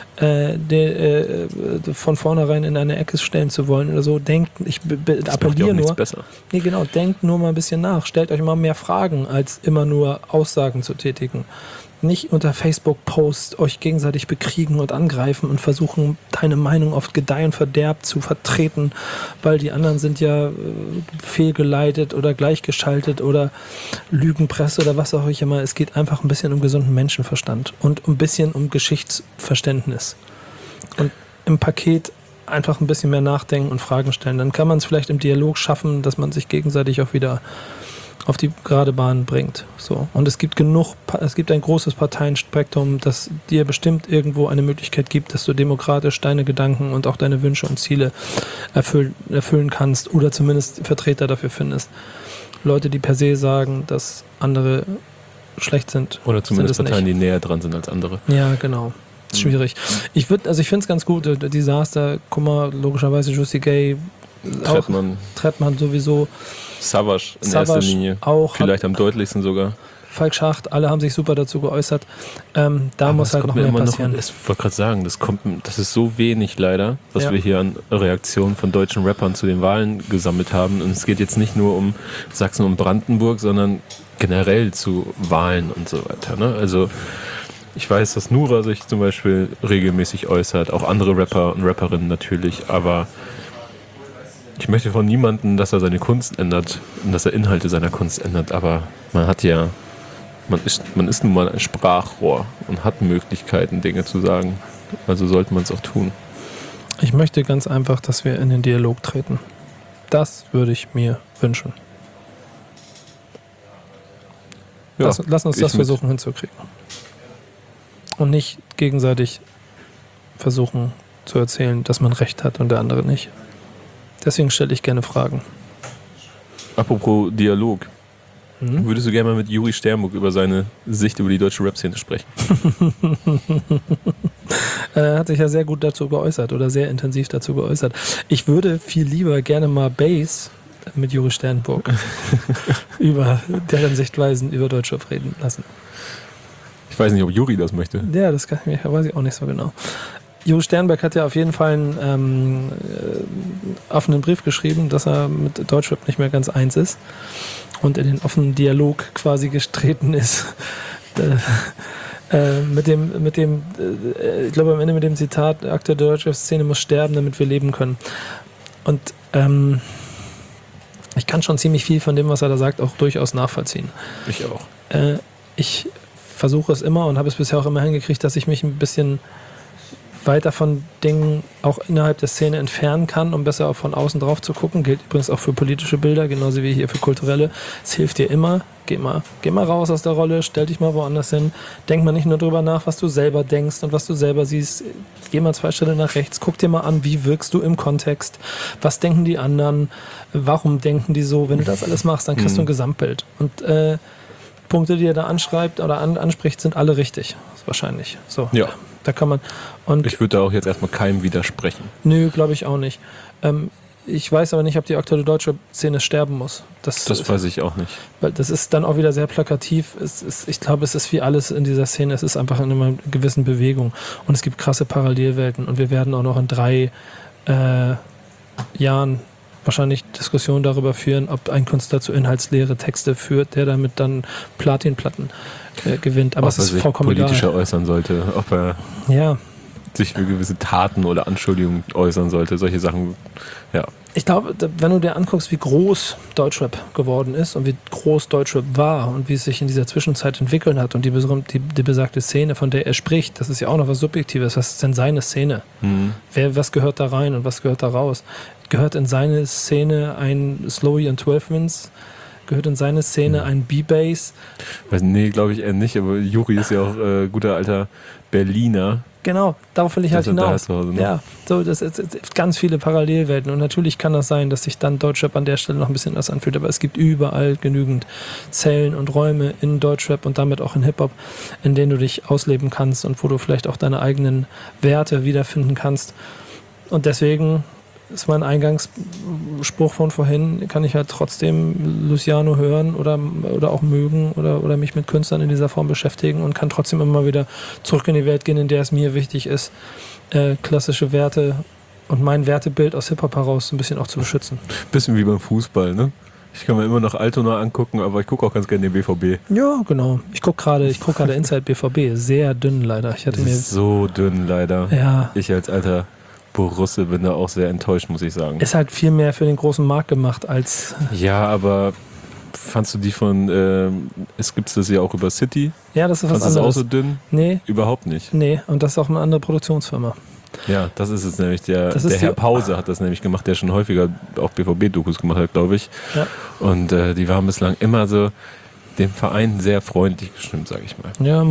von vornherein in eine Ecke stellen zu wollen oder so. Denkt, ich appelliere nur. Besser. Nee, genau, denkt nur mal ein bisschen nach. Stellt euch mal mehr Fragen, als immer nur Aussagen zu tätigen. Nicht unter Facebook-Posts euch gegenseitig bekriegen und angreifen und versuchen, deine Meinung auf Gedeih und Verderb zu vertreten, weil die anderen sind ja fehlgeleitet oder gleichgeschaltet oder Lügenpresse oder was auch immer. Es geht einfach ein bisschen um gesunden Menschenverstand und ein bisschen um Geschichtsverständnis. Und im Paket einfach ein bisschen mehr nachdenken und Fragen stellen. Dann kann man es vielleicht im Dialog schaffen, dass man sich gegenseitig auch wieder auf die gerade Bahn bringt. So. Und es gibt ein großes Parteienspektrum, das dir bestimmt irgendwo eine Möglichkeit gibt, dass du demokratisch deine Gedanken und auch deine Wünsche und Ziele erfüllen kannst oder zumindest Vertreter dafür findest. Leute, die per se sagen, dass andere schlecht sind. Oder zumindest sind es Parteien, nicht. Die näher dran sind als andere. Ja, genau. Ist schwierig. Ich finde es ganz gut, Desaster, Kummer, logischerweise Juicy Gay, Trettmann sowieso. Savage in erster Linie. Auch vielleicht am deutlichsten sogar. Falk Schacht, alle haben sich super dazu geäußert. Da muss halt noch mehr passieren. Ich wollte gerade sagen, das ist so wenig leider, was wir hier an Reaktionen von deutschen Rappern zu den Wahlen gesammelt haben. Und es geht jetzt nicht nur um Sachsen und Brandenburg, sondern generell zu Wahlen und so weiter. Ne? Also ich weiß, dass Nura sich zum Beispiel regelmäßig äußert, auch andere Rapper und Rapperinnen natürlich, aber ich möchte von niemandem, dass er seine Kunst ändert und dass er Inhalte seiner Kunst ändert, aber man ist nun mal ein Sprachrohr und hat Möglichkeiten, Dinge zu sagen, also sollte man es auch tun. Ich möchte ganz einfach, dass wir in den Dialog treten. Das würde ich mir wünschen. Ja, lass uns das versuchen hinzukriegen. Und nicht gegenseitig versuchen zu erzählen, dass man Recht hat und der andere nicht. Deswegen stelle ich gerne Fragen. Apropos Dialog. Würdest du gerne mal mit Juri Sternburg über seine Sicht über die deutsche Rap-Szene sprechen? Er hat sich ja sehr gut dazu geäußert oder sehr intensiv dazu geäußert. Ich würde viel lieber gerne mal Bass mit Juri Sternburg über deren Sichtweisen über Deutschrap reden lassen. Ich weiß nicht, ob Juri das möchte. Ja, das weiß ich auch nicht so genau. Juri Sternberg hat ja auf jeden Fall einen offenen Brief geschrieben, dass er mit Deutschrap nicht mehr ganz eins ist und in den offenen Dialog quasi getreten ist. Ich glaube am Ende mit dem Zitat, der Akteur der Deutschrap-Szene muss sterben, damit wir leben können. Und ich kann schon ziemlich viel von dem, was er da sagt, auch durchaus nachvollziehen. Ich auch. Ich versuche es immer und habe es bisher auch immer hingekriegt, dass ich mich ein bisschen weiter von Dingen auch innerhalb der Szene entfernen kann, um besser auch von außen drauf zu gucken. Gilt übrigens auch für politische Bilder, genauso wie hier für kulturelle. Es hilft dir immer. Geh mal raus aus der Rolle, stell dich mal woanders hin. Denk mal nicht nur drüber nach, was du selber denkst und was du selber siehst. Geh mal 2 Schritte nach rechts, guck dir mal an, wie wirkst du im Kontext. Was denken die anderen? Warum denken die so? Wenn du das alles machst, dann kriegst du ein Gesamtbild. Und Punkte, die er da anschreibt oder anspricht, sind alle richtig. Wahrscheinlich. So. Ja. Da kann man. Und ich würde da auch jetzt erstmal keinem widersprechen. Nö, glaube ich auch nicht. Ich weiß aber nicht, ob die aktuelle deutsche Szene sterben muss. Das weiß ich auch nicht. Weil das ist dann auch wieder sehr plakativ. Ich glaube, es ist wie alles in dieser Szene. Es ist einfach in einer gewissen Bewegung. Und es gibt krasse Parallelwelten. Und wir werden auch noch in 3 Jahren wahrscheinlich Diskussionen darüber führen, ob ein Künstler zu inhaltsleere Texte führt, der damit dann Platinplatten gewinnt. Aber es ist vollkommen egal. Ob er sich politischer äußern sollte, ob er sich für gewisse Taten oder Anschuldigungen äußern sollte, solche Sachen, ja. Ich glaube, wenn du dir anguckst, wie groß Deutschrap geworden ist und wie groß Deutschrap war und wie es sich in dieser Zwischenzeit entwickelt hat und die besagte Szene, von der er spricht, das ist ja auch noch was Subjektives. Was ist denn seine Szene? Was gehört da rein und was gehört da raus? Gehört in seine Szene ein Slowy und 12 Mins? Gehört in seine Szene ein B-Bass? Nee, glaube ich eher nicht, aber Juri ist ja auch guter alter Berliner. Genau, darauf will ich halt hinaus. Ne? Ja, so, das ist ganz viele Parallelwelten und natürlich kann das sein, dass sich dann Deutschrap an der Stelle noch ein bisschen anders anfühlt, aber es gibt überall genügend Zellen und Räume in Deutschrap und damit auch in Hip-Hop, in denen du dich ausleben kannst und wo du vielleicht auch deine eigenen Werte wiederfinden kannst. Und deswegen ist mein Eingangsspruch von vorhin, kann ich halt trotzdem Luciano hören oder auch mögen oder mich mit Künstlern in dieser Form beschäftigen und kann trotzdem immer wieder zurück in die Welt gehen, in der es mir wichtig ist, klassische Werte und mein Wertebild aus Hip-Hop heraus ein bisschen auch zu beschützen. Bisschen wie beim Fußball, ne? Ich kann mir immer noch Altona angucken, aber ich gucke auch ganz gerne den BVB. Ja, genau. Ich gucke gerade Inside BVB. Sehr dünn leider. So dünn leider. Ja. Ich als alter Borusse bin da auch sehr enttäuscht, muss ich sagen. Ist halt viel mehr für den großen Markt gemacht als... Ja, aber fandst du die von... es gibt das ja auch über City? Ja, das ist was anderes. Fandst du das auch so dünn? Nee. Überhaupt nicht? Nee, und das ist auch eine andere Produktionsfirma. Ja, das ist es nämlich. Der Herr Pause hat das nämlich gemacht, der schon häufiger auch BVB-Dokus gemacht hat, glaube ich. Ja. Und die waren bislang immer so dem Verein sehr freundlich gestimmt, sage ich mal. Ja.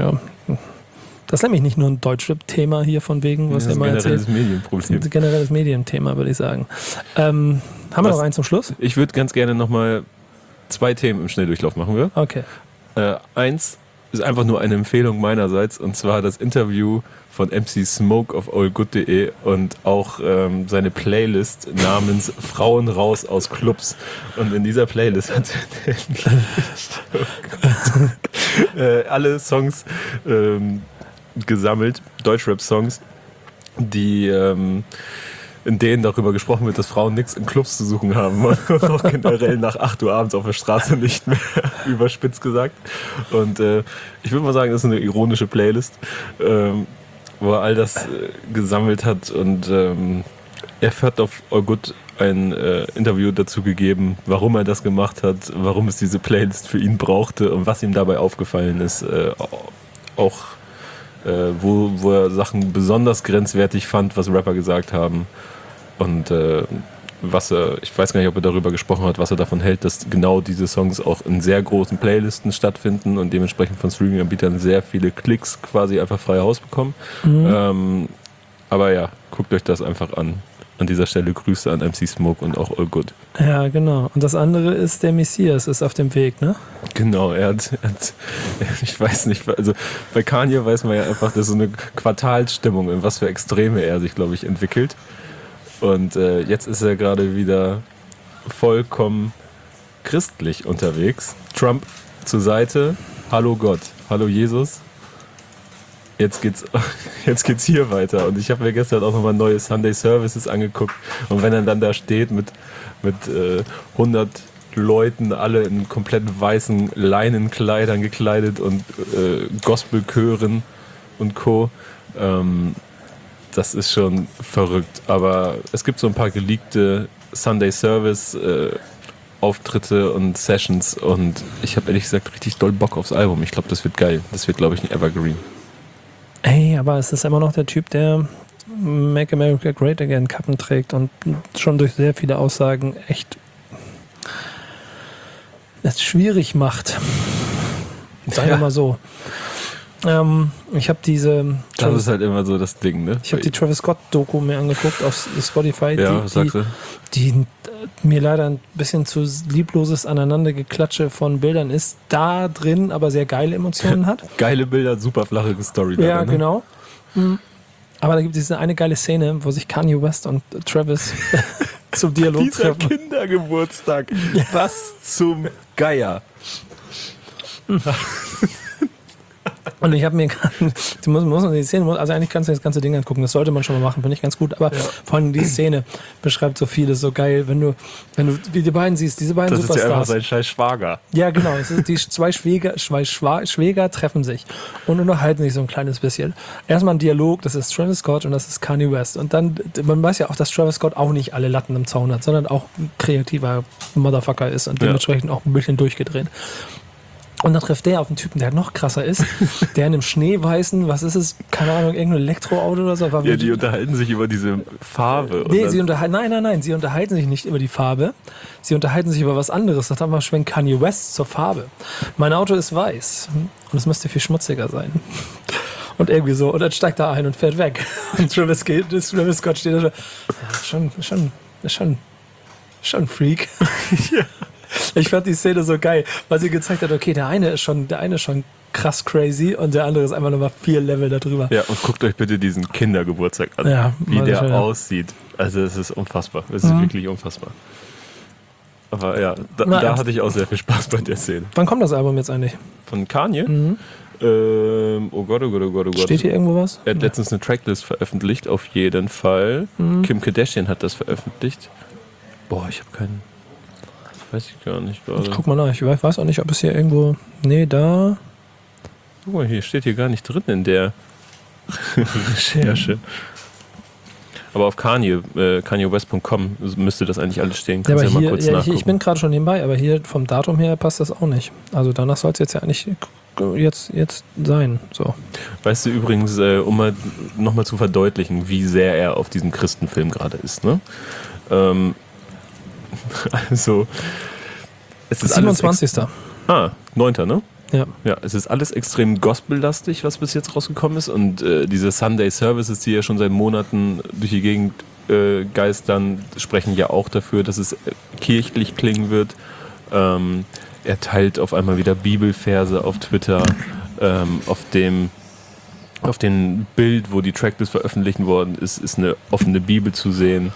Das ist nämlich nicht nur ein Deutschrap-Thema hier von wegen, was ihr mal erzählt. Das ist ein Medienproblem. Das ist ein generelles Medienthema, würde ich sagen. Haben wir noch eins zum Schluss? Ich würde ganz gerne nochmal 2 Themen im Schnelldurchlauf machen. Okay. 1, ist einfach nur eine Empfehlung meinerseits, und zwar das Interview von MC Smoke auf allgood.de und auch seine Playlist namens Frauen raus aus Clubs. Und in dieser Playlist hat er alle Songs gesammelt, Deutschrap-Songs, die in denen darüber gesprochen wird, dass Frauen nichts in Clubs zu suchen haben und auch generell nach 8 Uhr abends auf der Straße nicht mehr, überspitzt gesagt. Und ich würde mal sagen, das ist eine ironische Playlist, wo er all das gesammelt hat, und er hat auf Allgood ein Interview dazu gegeben, warum er das gemacht hat, warum es diese Playlist für ihn brauchte und was ihm dabei aufgefallen ist, auch wo er Sachen besonders grenzwertig fand, was Rapper gesagt haben, und ich weiß gar nicht, ob er darüber gesprochen hat, was er davon hält, dass genau diese Songs auch in sehr großen Playlisten stattfinden und dementsprechend von Streaming-Anbietern sehr viele Klicks quasi einfach frei Haus bekommen. Aber ja, guckt euch das einfach an. An dieser Stelle Grüße an MC Smoke und auch Allgood. Ja, genau. Und das andere ist, der Messias ist auf dem Weg, ne? Genau, er hat ich weiß nicht, also bei Kanye weiß man ja einfach, das ist so eine Quartalsstimmung, in was für Extreme er sich, glaube ich, entwickelt. Und jetzt ist er gerade wieder vollkommen christlich unterwegs. Trump zur Seite, hallo Gott, hallo Jesus. Jetzt geht's hier weiter. Und ich habe mir gestern auch nochmal neue Sunday Services angeguckt. Und wenn er dann da steht mit 100 Leuten, alle in komplett weißen Leinenkleidern gekleidet und Gospelchören und Co., das ist schon verrückt. Aber es gibt so ein paar geleakte Sunday Service Auftritte und Sessions, und ich habe ehrlich gesagt richtig doll Bock aufs Album. Ich glaube, das wird geil. Das wird, glaube ich, ein Evergreen. Ey, aber es ist immer noch der Typ, der Make America Great Again Kappen trägt und schon durch sehr viele Aussagen echt es schwierig macht. Sagen wir mal so. Ich habe das ist halt immer so das Ding, ne? Ich habe die Travis Scott Doku mir angeguckt auf Spotify, ja, die mir leider ein bisschen zu liebloses Aneinandergeklatsche von Bildern ist, da drin aber sehr geile Emotionen hat. Geile Bilder, super flache Story. Ja, dabei, ne? genau. Aber da gibt es diese eine geile Szene, wo sich Kanye West und Travis zum Dialog Dieser treffen. Kindergeburtstag. Was zum Geier. Und ich habe mir du musst die Szene, also eigentlich kannst du das ganze Ding angucken, das sollte man schon mal machen, finde ich ganz gut, aber vor allem die Szene beschreibt so vieles so geil, wenn du wie die beiden siehst, diese beiden das Superstars. Das ist ja einfach sein scheiß Schwager. Ja, genau, es ist die zwei Schwäger treffen sich und unterhalten sich so ein kleines bisschen. Erstmal ein Dialog, das ist Travis Scott und das ist Kanye West, und dann, man weiß ja auch, dass Travis Scott auch nicht alle Latten im Zaun hat, sondern auch ein kreativer Motherfucker ist und dementsprechend auch ein bisschen durchgedreht. Und dann trifft der auf einen Typen, der noch krasser ist, der in einem schneeweißen, was ist es, keine Ahnung, irgendein Elektroauto oder so. Ja, die unterhalten sich über diese Farbe. Nee, sie unterhalten sich nicht über die Farbe, sie unterhalten sich über was anderes. Das haben wir schwenkt Kanye West zur Farbe. Mein Auto ist weiß und es müsste viel schmutziger sein. Und irgendwie so, und dann steigt er ein und fährt weg. Und Travis Scott steht da, ja, schon ein Freak. Ja. Ich fand die Szene so geil, weil sie gezeigt hat, okay, der eine ist schon krass crazy und der andere ist einfach nochmal 4 Level da drüber. Ja, und guckt euch bitte diesen Kindergeburtstag an, ja, wie der aussieht. Also es ist unfassbar, es ist wirklich unfassbar. Aber ja, da hatte ich auch sehr viel Spaß bei der Szene. Wann kommt das Album jetzt eigentlich? Von Kanye? Oh Gott. Steht hier irgendwo was? Er hat letztens eine Tracklist veröffentlicht, auf jeden Fall. Kim Kardashian hat das veröffentlicht. Boah, ich habe keinen... Weiß ich gar nicht gerade. Ich guck mal nach, ich weiß auch nicht, ob es hier irgendwo... Nee, da... Guck mal, hier steht hier gar nicht drin in der Recherche. Aber auf kanyewest.com müsste das eigentlich alles stehen. Kannst ja aber mal kurz nachgucken. Ich bin gerade schon nebenbei, aber hier vom Datum her passt das auch nicht. Also danach soll es jetzt ja eigentlich jetzt sein. So. Weißt du übrigens, um mal nochmal zu verdeutlichen, wie sehr er auf diesem Christenfilm gerade ist, ne? Also, es ist 27. 9. ne? Ja. Ja, es ist alles extrem gospellastig, was bis jetzt rausgekommen ist, und diese Sunday Services, die ja schon seit Monaten durch die Gegend geistern, sprechen ja auch dafür, dass es kirchlich klingen wird. Er teilt auf einmal wieder Bibelverse auf Twitter. Auf dem Bild, wo die Tracklist veröffentlicht worden ist, ist eine offene Bibel zu sehen.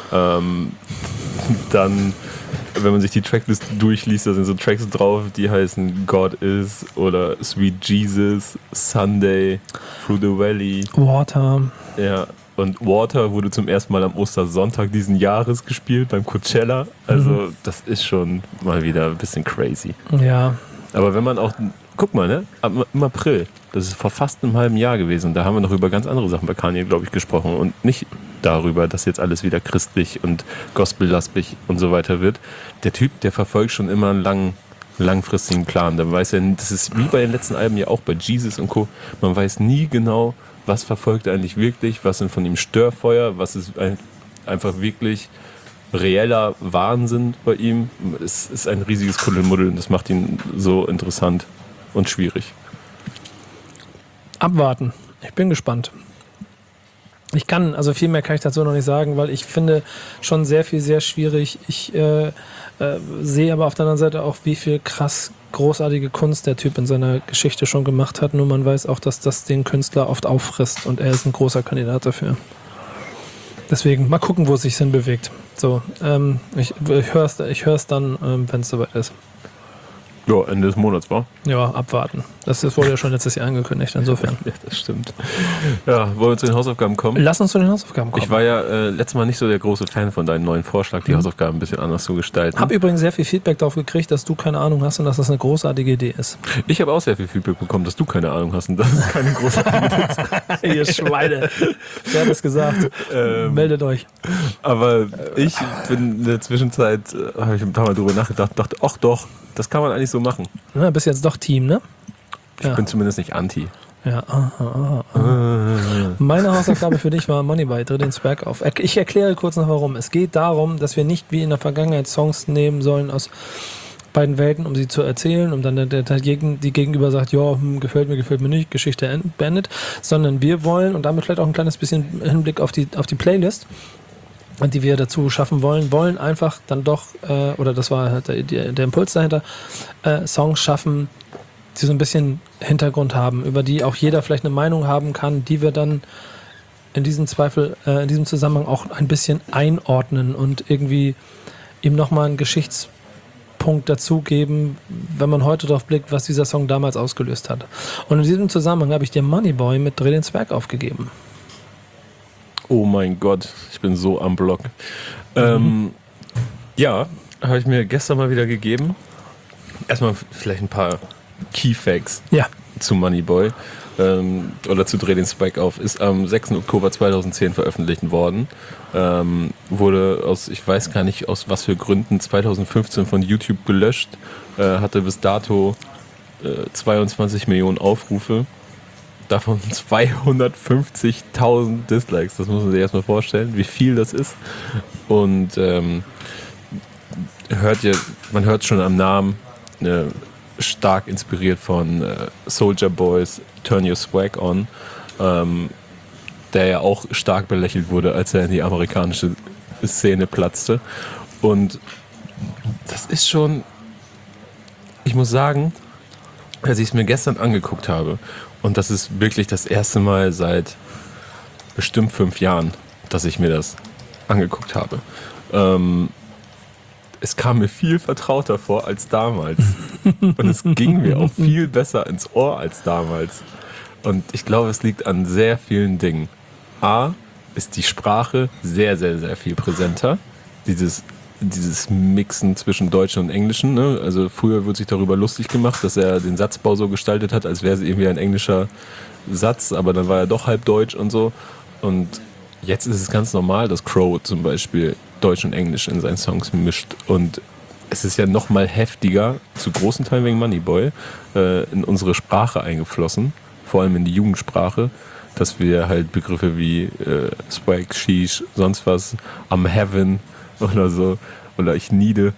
Dann, wenn man sich die Tracklist durchliest, da sind so Tracks drauf, die heißen God Is oder Sweet Jesus, Sunday, Through the Valley. Water. Ja, und Water wurde zum ersten Mal am Ostersonntag diesen Jahres gespielt, beim Coachella. Also das ist schon mal wieder ein bisschen crazy. Ja. Aber wenn man auch, guck mal, ne, im April, das ist vor fast einem halben Jahr gewesen, da haben wir noch über ganz andere Sachen bei Kanye, glaube ich, gesprochen und nicht darüber, dass jetzt alles wieder christlich und gospellastig und so weiter wird. Der Typ, der verfolgt schon immer einen langfristigen Plan. Da weiß er, das ist wie bei den letzten Alben ja auch bei Jesus und Co. Man weiß nie genau, was verfolgt er eigentlich wirklich, was sind von ihm Störfeuer, was ist einfach wirklich reeller Wahnsinn bei ihm. Es ist ein riesiges Kuddelmuddel und das macht ihn so interessant und schwierig. Abwarten. Ich bin gespannt. Also viel mehr kann ich dazu noch nicht sagen, weil ich finde schon sehr viel sehr schwierig. Ich sehe aber auf der anderen Seite auch, wie viel krass großartige Kunst der Typ in seiner Geschichte schon gemacht hat. Nur man weiß auch, dass das den Künstler oft auffrisst und er ist ein großer Kandidat dafür. Deswegen mal gucken, wo es sich hinbewegt. So, ich hör's dann, wenn es soweit ist. Ja, Ende des Monats, war? Ja, abwarten. Das wurde ja schon letztes Jahr angekündigt, insofern. Ja, das stimmt. Ja, wollen wir zu den Hausaufgaben kommen? Lass uns zu den Hausaufgaben kommen. Ich war ja letztes Mal nicht so der große Fan von deinem neuen Vorschlag, die Hausaufgaben ein bisschen anders zu gestalten. Habe übrigens sehr viel Feedback darauf gekriegt, dass du keine Ahnung hast und dass das eine großartige Idee ist. Ich habe auch sehr viel Feedback bekommen, dass du keine Ahnung hast und das ist keine großartige Idee. Ihr Schweine. Wer hat das gesagt? Meldet euch. Aber ich bin in der Zwischenzeit, habe ich ein paar Mal drüber nachgedacht, dachte, ach doch, das kann man eigentlich so machen. Na, bist jetzt doch Team, ne? Ich bin zumindest nicht Anti. Ja, Meine Hausaufgabe für dich war Moneyboy, dreh den Swag auf. Ich erkläre kurz noch warum. Es geht darum, dass wir nicht wie in der Vergangenheit Songs nehmen sollen aus beiden Welten, um sie zu erzählen, um dann die Gegenüber sagt, ja, gefällt mir nicht, Geschichte beendet, sondern wir wollen, und damit vielleicht auch ein kleines bisschen Hinblick auf die Playlist, die wir dazu schaffen wollen einfach dann doch, oder das war halt der Impuls dahinter, Songs schaffen, die so ein bisschen Hintergrund haben, über die auch jeder vielleicht eine Meinung haben kann, die wir dann in diesem Zusammenhang auch ein bisschen einordnen und irgendwie ihm nochmal einen Geschichtspunkt dazugeben, wenn man heute drauf blickt, was dieser Song damals ausgelöst hat. Und in diesem Zusammenhang habe ich dir Moneyboy mit Dreh den Zwerg aufgegeben. Oh mein Gott, ich bin so am Block. Ja, habe ich mir gestern mal wieder gegeben. Erstmal vielleicht ein paar Key Facts zu Moneyboy oder zu Dreh den Spike auf. Ist am 6. Oktober 2010 veröffentlicht worden. Wurde aus, ich weiß gar nicht aus was für Gründen, 2015 von YouTube gelöscht. Hatte bis dato 22 Millionen Aufrufe. Davon 250.000 Dislikes. Das muss man sich erstmal vorstellen, wie viel das ist. Und man hört schon am Namen, stark inspiriert von Soulja Boys Turn Your Swag On, der ja auch stark belächelt wurde, als er in die amerikanische Szene platzte. Und das ist schon, ich muss sagen, als ich es mir gestern angeguckt habe, und das ist wirklich das erste Mal seit bestimmt 5 Jahren, dass ich mir das angeguckt habe. Es kam mir viel vertrauter vor als damals. Und es ging mir auch viel besser ins Ohr als damals. Und ich glaube, es liegt an sehr vielen Dingen. A, ist die Sprache sehr, sehr, sehr viel präsenter. Dieses Mixen zwischen Deutschen und Englischen. Ne? Also früher wurde sich darüber lustig gemacht, dass er den Satzbau so gestaltet hat, als wäre es irgendwie ein englischer Satz, aber dann war er doch halb deutsch und so. Und jetzt ist es ganz normal, dass Crow zum Beispiel Deutsch und Englisch in seinen Songs mischt. Und es ist ja noch mal heftiger, zu großen Teilen wegen Moneyboy, in unsere Sprache eingeflossen, vor allem in die Jugendsprache, dass wir halt Begriffe wie Swag, Sheesh, sonst was, am Heaven oder so, oder ich niede,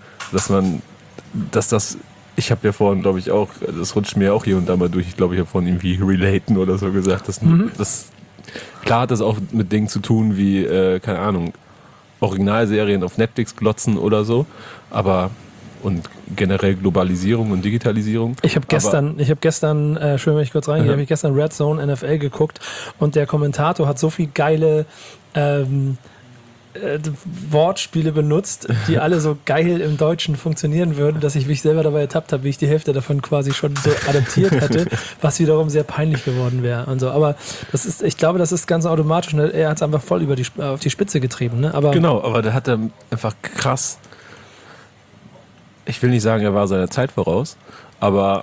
ich habe ja vorhin, glaube ich, auch, das rutscht mir auch hier und da mal durch, ich glaube, ich habe vorhin irgendwie relaten oder so gesagt, klar hat das auch mit Dingen zu tun wie, keine Ahnung, Originalserien auf Netflix glotzen oder so, aber und generell Globalisierung und Digitalisierung. Ich habe gestern, schön, wenn ich kurz reingehe, habe ich gestern Red Zone NFL geguckt und der Kommentator hat so viel geile Wortspiele benutzt, die alle so geil im Deutschen funktionieren würden, dass ich mich selber dabei ertappt habe, wie ich die Hälfte davon quasi schon so adaptiert hätte, was wiederum sehr peinlich geworden wäre und so. Aber das ist, ich glaube, das ist ganz automatisch. Ne? Er hat es einfach voll auf die Spitze getrieben. Ne? Genau, aber da hat er einfach krass. Ich will nicht sagen, er war seiner Zeit voraus, aber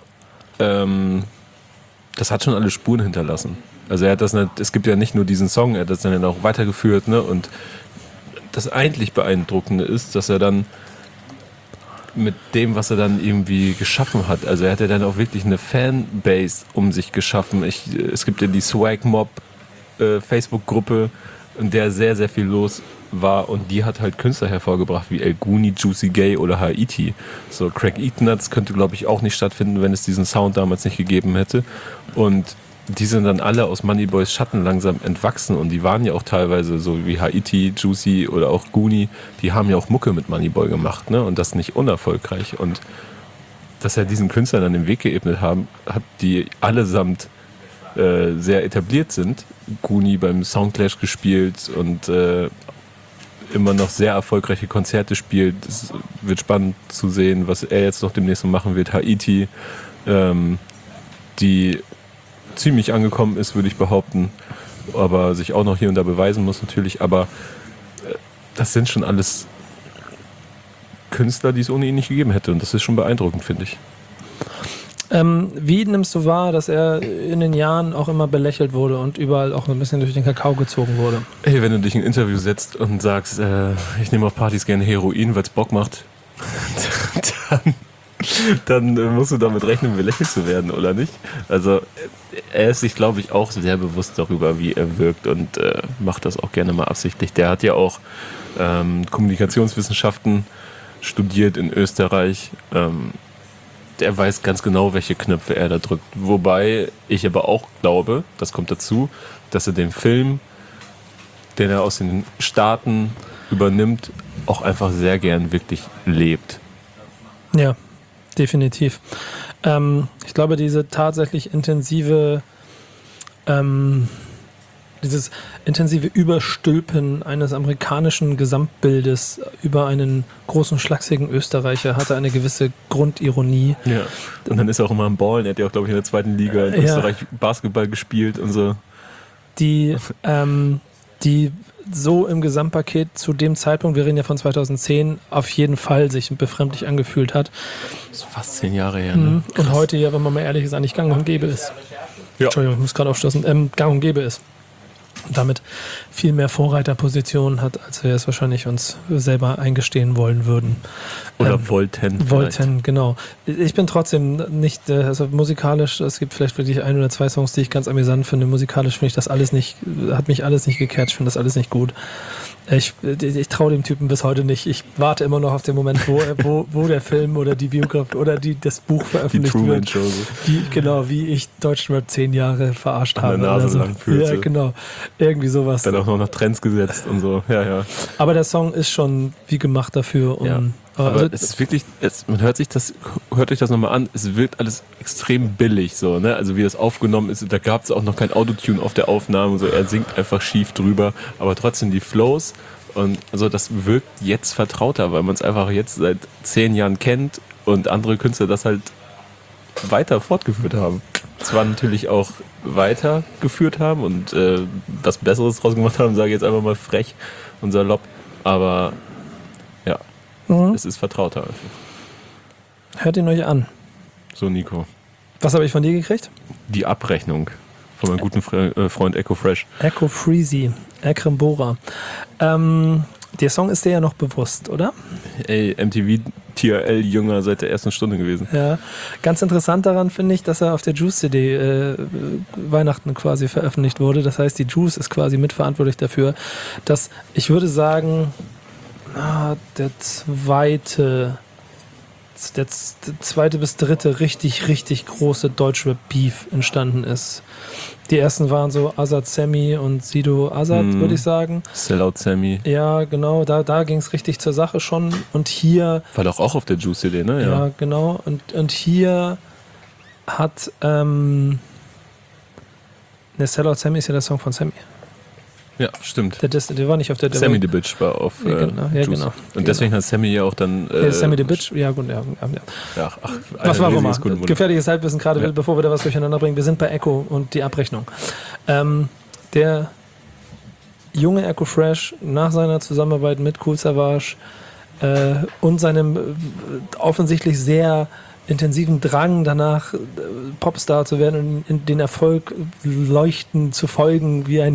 das hat schon alle Spuren hinterlassen. Also er hat das nicht, es gibt ja nicht nur diesen Song, er hat das dann auch weitergeführt, ne? Und das eigentlich Beeindruckende ist, dass er dann mit dem, was er dann irgendwie geschaffen hat, also er hat ja dann auch wirklich eine Fanbase um sich geschaffen. Es gibt ja die Swag Mob Facebook-Gruppe, in der sehr, sehr viel los war und die hat halt Künstler hervorgebracht wie El Guni, Juicy Gay oder Haiti. So Craig Eatnuts könnte, glaube ich, auch nicht stattfinden, wenn es diesen Sound damals nicht gegeben hätte. Und die sind dann alle aus Moneyboys Schatten langsam entwachsen und die waren ja auch teilweise so wie Haiti, Juicy oder auch Guni, die haben ja auch Mucke mit Moneyboy gemacht, ne? Und das nicht unerfolgreich. Und dass er diesen Künstlern dann den Weg geebnet hat, die allesamt sehr etabliert sind. Guni beim Soundclash gespielt und immer noch sehr erfolgreiche Konzerte spielt. Es wird spannend zu sehen, was er jetzt noch demnächst machen wird. Haiti, die ziemlich angekommen ist, würde ich behaupten, aber sich auch noch hier und da beweisen muss natürlich, aber das sind schon alles Künstler, die es ohne ihn nicht gegeben hätte und das ist schon beeindruckend, finde ich. Wie nimmst du wahr, dass er in den Jahren auch immer belächelt wurde und überall auch ein bisschen durch den Kakao gezogen wurde? Hey, wenn du dich in ein Interview setzt und sagst, ich nehme auf Partys gerne Heroin, weil es Bock macht, dann musst du damit rechnen, belächelt zu werden, oder nicht? Also er ist sich, glaube ich, auch sehr bewusst darüber, wie er wirkt und macht das auch gerne mal absichtlich. Der hat ja auch Kommunikationswissenschaften studiert in Österreich. Der weiß ganz genau, welche Knöpfe er da drückt. Wobei ich aber auch glaube, das kommt dazu, dass er den Film, den er aus den Staaten übernimmt, auch einfach sehr gern wirklich lebt. Ja, definitiv. Ich glaube, diese tatsächlich dieses intensive Überstülpen eines amerikanischen Gesamtbildes über einen großen, schlachsigen Österreicher hatte eine gewisse Grundironie. Ja, und dann ist er auch immer am Ballen. Er hat ja auch, glaube ich, in der zweiten Liga in Österreich Basketball gespielt und so. Die so im Gesamtpaket zu dem Zeitpunkt, wir reden ja von 2010, auf jeden Fall sich befremdlich angefühlt hat. Das ist fast 10 Jahre her. Ne? Und heute ja, wenn man mal ehrlich ist, eigentlich gang und gäbe ist. Ja. Entschuldigung, ich muss gerade aufstoßen. Gang und gäbe ist. Und damit viel mehr Vorreiterpositionen hat, als wir es wahrscheinlich uns selber eingestehen wollen würden. Oder wollten. Wollten, genau. Ich bin trotzdem nicht, also musikalisch, es gibt vielleicht wirklich 1 oder 2 Songs, die ich ganz amüsant finde. Musikalisch finde ich das alles nicht, hat mich alles nicht gecatcht, finde das alles nicht gut. Ich traue dem Typen bis heute nicht. Ich warte immer noch auf den Moment, wo der Film oder die Biografie oder das Buch veröffentlicht die wird. Show. Wie ich Deutschrap 10 Jahre verarscht habe. An der Nase lang fühlte. Ja, genau. Irgendwie sowas. Dann auch noch nach Trends gesetzt und so. Ja. Aber der Song ist schon wie gemacht dafür. Aber es ist wirklich, man hört euch das nochmal an, es wirkt alles extrem billig, so, ne? Also wie das aufgenommen ist, da gab es auch noch kein Autotune auf der Aufnahme, so, er singt einfach schief drüber, aber trotzdem die Flows und also das wirkt jetzt vertrauter, weil man es einfach jetzt seit 10 Jahren kennt und andere Künstler das halt weiter fortgeführt haben. Zwar natürlich auch weitergeführt haben und was Besseres draus gemacht haben, sage ich jetzt einfach mal frech und salopp, aber ja. Es ist vertrauter einfach. Hört ihn euch an. So, Nico. Was habe ich von dir gekriegt? Die Abrechnung von meinem guten Freund Echo Fresh. Echo Freezy, Ekrem Bora. Der Song ist dir ja noch bewusst, oder? Ey, MTV TRL-Jünger seit der ersten Stunde gewesen. Ja, ganz interessant daran finde ich, dass er auf der Juice-CD Weihnachten quasi veröffentlicht wurde. Das heißt, die Juice ist quasi mitverantwortlich dafür, dass, ich würde sagen, der zweite zweite bis dritte richtig, richtig große Deutschrap-Beef entstanden ist. Die ersten waren so Azad Sammy und Sido Azad, würde ich sagen. Sellout Sammy. Ja, genau, da ging es richtig zur Sache schon. Und hier... War doch auch auf der Juice-CD, ne? Ja, genau. Und hier hat... Sellout Sammy ist ja der Song von Sammy. Ja, stimmt. Der war nicht auf der... Sammy the Bitch war auf Juice. Genau. Und deswegen hat Sammy ja auch dann... Sammy the Bitch, ja gut. Ja. Was war mal? Gefährliches Halbwissen gerade, bevor wir da was durcheinander bringen. Wir sind bei Echo und die Abrechnung. Der junge Echo Fresh nach seiner Zusammenarbeit mit Kool Savas und seinem offensichtlich sehr intensiven Drang danach, Popstar zu werden und in den Erfolg leuchten zu folgen, wie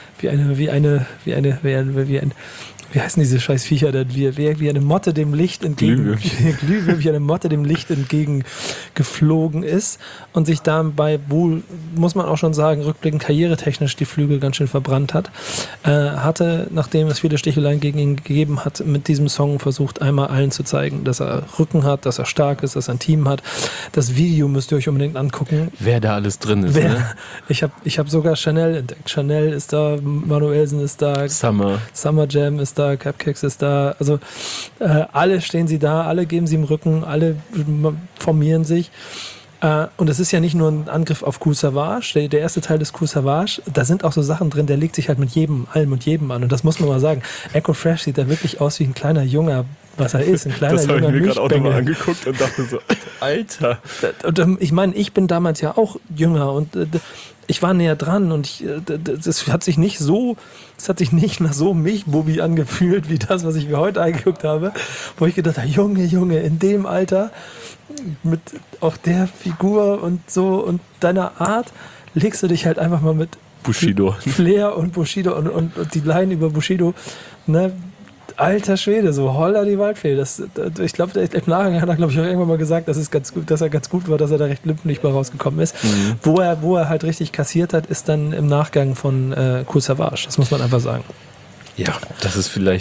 heißen diese scheiß Viecher denn? Wie eine Motte dem Licht Glühwürmchen, wie eine Motte dem Licht entgegengeflogen ist und sich dabei wohl, muss man auch schon sagen, rückblickend karrieretechnisch die Flügel ganz schön verbrannt hat, hatte, nachdem es viele Sticheleien gegen ihn gegeben hat, mit diesem Song versucht, einmal allen zu zeigen, dass er Rücken hat, dass er stark ist, dass er ein Team hat. Das Video müsst ihr euch unbedingt angucken. Wer da alles drin ist, ne? Ich hab sogar Chanel entdeckt. Chanel ist da, Manuelsen ist da, Summer Jam ist da, Cupcakes ist da, also alle stehen sie da, alle geben sie im Rücken, alle formieren sich. Und es ist ja nicht nur ein Angriff auf Kool Savas, der erste Teil des Kool Savas, da sind auch so Sachen drin, der legt sich halt mit allem und jedem an. Und das muss man mal sagen. Echo Fresh sieht da wirklich aus wie ein kleiner Junger, was er ist, ein kleiner Junger. Das habe ich mir gerade auch nochmal angeguckt und dachte so, Alter. Und ich meine, ich bin damals ja auch jünger und ich war näher dran und das hat sich nicht nach so Milchbubi angefühlt, wie das, was ich mir heute angeguckt habe, wo ich gedacht habe, Junge, in dem Alter, mit auch der Figur und so und deiner Art, legst du dich halt einfach mal mit Bushido. Flair und Bushido und die Line über Bushido, ne? Alter Schwede, so holla die Waldfee. Ich glaube, im Nachhinein hat er, glaube ich, auch irgendwann mal gesagt, dass er ganz gut war, dass er da recht limpflich bei rausgekommen ist. Mhm. Wo er halt richtig kassiert hat, ist dann im Nachgang von Kool Savas. Das muss man einfach sagen. Ja, das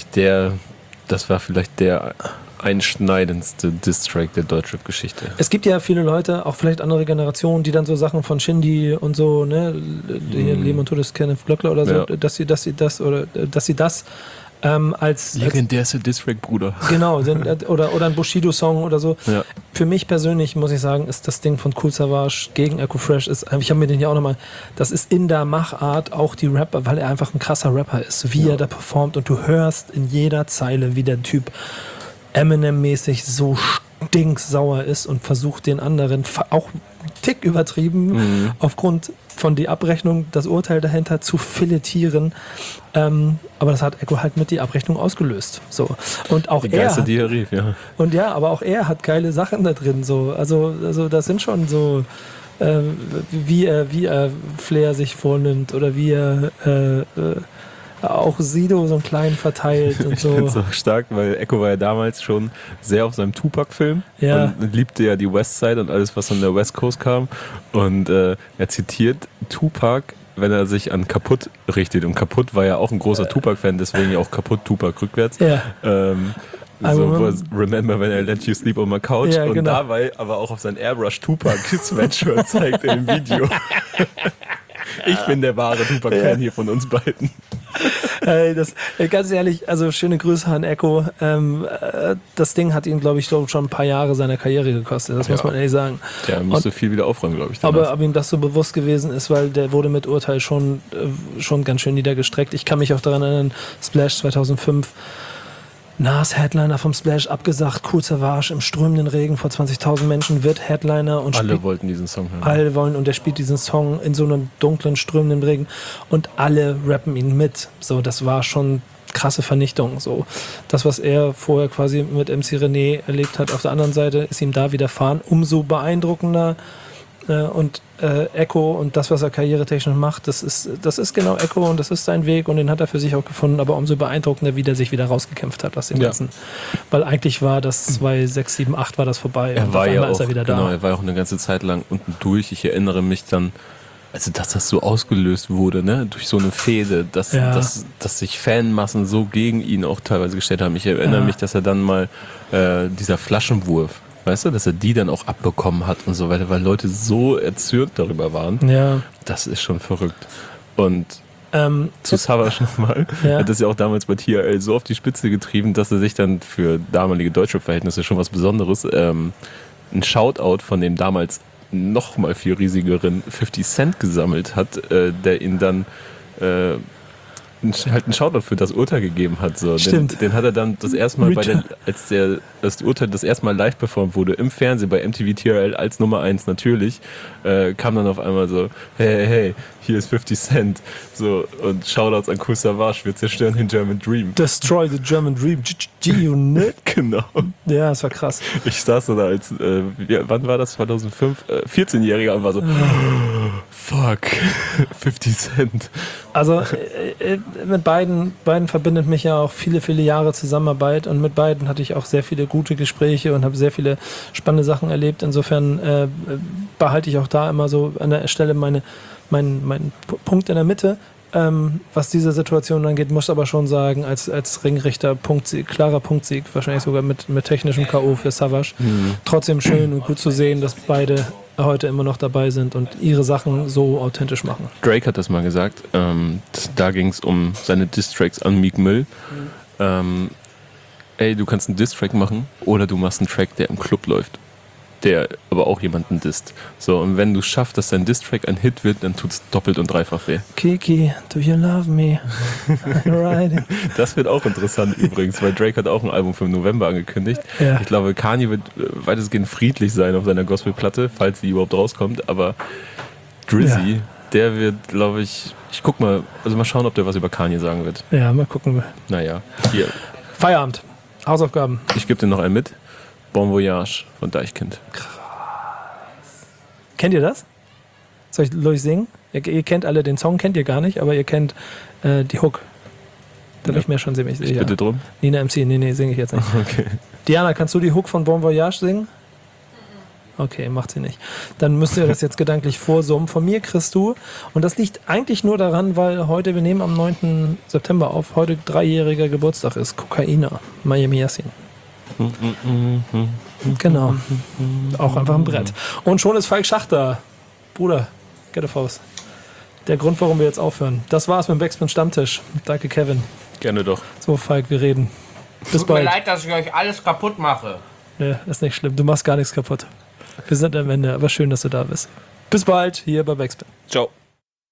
war vielleicht der einschneidendste Diss-Track der Deutschrap-Geschichte. Es gibt ja viele Leute, auch vielleicht andere Generationen, die dann so Sachen von Shindy und so, ne, Leben und Todes Kenneth Glöckler oder so, dass sie das als legendärste Diss-Track-Bruder. Genau, oder ein Bushido-Song oder so. Ja. Für mich persönlich, muss ich sagen, ist das Ding von Kool Savas gegen Echo Fresh, ich habe mir den ja auch nochmal, das ist in der Machart auch die Rapper, weil er einfach ein krasser Rapper ist, wie er da performt und du hörst in jeder Zeile, wie der Typ Eminem-mäßig so stinksauer ist und versucht den anderen, auch einen Tick übertrieben, aufgrund von die Abrechnung, das Urteil dahinter zu filetieren. Aber das hat Echo halt mit die Abrechnung ausgelöst. So. Und auch Geisterdiarie, ja. Und ja, aber auch er hat geile Sachen da drin. So. Also das sind schon so, wie er Flair sich vornimmt oder wie er auch Sido so einen kleinen verteilt und so. Ich finde es so stark, weil Echo war ja damals schon sehr auf seinem Tupac-Film und liebte ja die Westside und alles, was von der West Coast kam. Und er zitiert Tupac, wenn er sich an Kaputt richtet. Und Kaputt war ja auch ein großer Tupac-Fan, deswegen ja auch Kaputt Tupac rückwärts. Ja. Remember when I let you sleep on my couch. Ja, und genau. Dabei aber auch auf sein Airbrush Tupac Sweatshirt zeigt in dem Video. Ich bin der wahre Tupac-Fan hier von uns beiden. Ganz ehrlich, also schöne Grüße an Echo. Das Ding hat ihn, glaube ich, schon ein paar Jahre seiner Karriere gekostet. Das muss man ehrlich sagen. Der musste viel wieder aufräumen, glaube ich. Aber ihm das so bewusst gewesen ist, weil der wurde mit Urteil schon ganz schön niedergestreckt. Ich kann mich auch daran erinnern, Splash 2005. Nas, Headliner vom Splash, abgesagt, Kool Savas im strömenden Regen vor 20.000 Menschen wird Headliner und alle wollten diesen Song hören. Alle wollen und er spielt diesen Song in so einem dunklen, strömenden Regen und alle rappen ihn mit. So, das war schon krasse Vernichtung. So, das, was er vorher quasi mit MC René erlebt hat, auf der anderen Seite ist ihm da widerfahren. Umso beeindruckender. Und Echo und das, was er karrieretechnisch macht, das ist genau Echo und das ist sein Weg und den hat er für sich auch gefunden, aber umso beeindruckender, wie der sich wieder rausgekämpft hat aus dem Ganzen. Weil eigentlich war das 2006, 7, 8 war das vorbei. Er war ja auch, er war auch eine ganze Zeit lang unten durch. Ich erinnere mich dann, also dass das so ausgelöst wurde, ne, durch so eine Fehde, dass sich Fanmassen so gegen ihn auch teilweise gestellt haben. Ich erinnere mich, dass er dann mal dieser Flaschenwurf, weißt du, dass er die dann auch abbekommen hat und so weiter, weil Leute so erzürnt darüber waren. Ja. Das ist schon verrückt. Und zu Savage nochmal, Ja. hat das ja auch damals bei TRL so auf die Spitze getrieben, dass er sich dann für damalige deutsche Verhältnisse schon was Besonderes, ein Shoutout von dem damals noch mal viel riesigeren 50 Cent gesammelt hat, der ihn dann halt einen Shoutout für das Urteil gegeben hat. So. Stimmt. Den hat er dann das erste Mal, als das Urteil das erste Mal live performt wurde, im Fernsehen bei MTV TRL als Nummer 1 natürlich, kam dann auf einmal so, hey, hier ist 50 Cent. So, und Shoutouts an Kool Savas, wir zerstören den German Dream. Destroy the German Dream. G-Unit. Genau. Ja, das war krass. Ich saß so da als, wann war das? 2005? 14-Jähriger und war so, fuck, 50 Cent. Also mit beiden verbindet mich ja auch viele, viele Jahre Zusammenarbeit und mit beiden hatte ich auch sehr viele gute Gespräche und habe sehr viele spannende Sachen erlebt. Insofern behalte ich auch da immer so an der Stelle meinen Punkt in der Mitte. Was diese Situation angeht, muss aber schon sagen, als Ringrichter klarer Punktsieg, wahrscheinlich sogar mit technischem K.O. für Savage. Trotzdem schön und gut zu sehen, dass beide heute immer noch dabei sind und ihre Sachen so authentisch machen. Drake hat das mal gesagt. Da ging es um seine Diss-Tracks an Meek Mill. Du kannst einen Diss-Track machen oder du machst einen Track, der im Club läuft, der aber auch jemanden disst. So, und wenn du schaffst, dass dein Diss-Track ein Hit wird, dann tut es doppelt und dreifach weh. Kiki, do you love me? Riding. Das wird auch interessant übrigens, weil Drake hat auch ein Album für den November angekündigt. Ja. Ich glaube, Kanye wird weitestgehend friedlich sein auf seiner Gospelplatte, falls sie überhaupt rauskommt, aber Drizzy, der wird, glaube ich guck mal, also mal schauen, ob der was über Kanye sagen wird. Ja, mal gucken. Naja, hier. Feierabend. Hausaufgaben. Ich gebe dir noch einen mit. Bon Voyage von Deichkind. Kennt ihr das? Soll ich singen? Ihr kennt alle den Song, kennt ihr gar nicht, aber ihr kennt die Hook. Da bin ich mir schon ziemlich sicher. Ich bitte drum. Nina MC, nee, singe ich jetzt nicht. Okay. Diana, kannst du die Hook von Bon Voyage singen? Okay, macht sie nicht. Dann müsst ihr das jetzt gedanklich vorsummen. Von mir kriegst du, und das liegt eigentlich nur daran, weil heute, wir nehmen am 9. September auf, heute 3-jähriger Geburtstag ist, Kokaina, Miami Yassin. Genau. Auch einfach ein Brett. Und schon ist Falk Schachter. Bruder, get a Faust. Der Grund, warum wir jetzt aufhören. Das war's mit dem Backspin Stammtisch. Danke, Kevin. Gerne doch. So, Falk, wir reden. Bis Tut mir bald. leid, dass ich euch alles kaputt mache. Nee, ist nicht schlimm. Du machst gar nichts kaputt. Wir sind am Ende, aber schön, dass du da bist. Bis bald, hier bei Backspin. Ciao.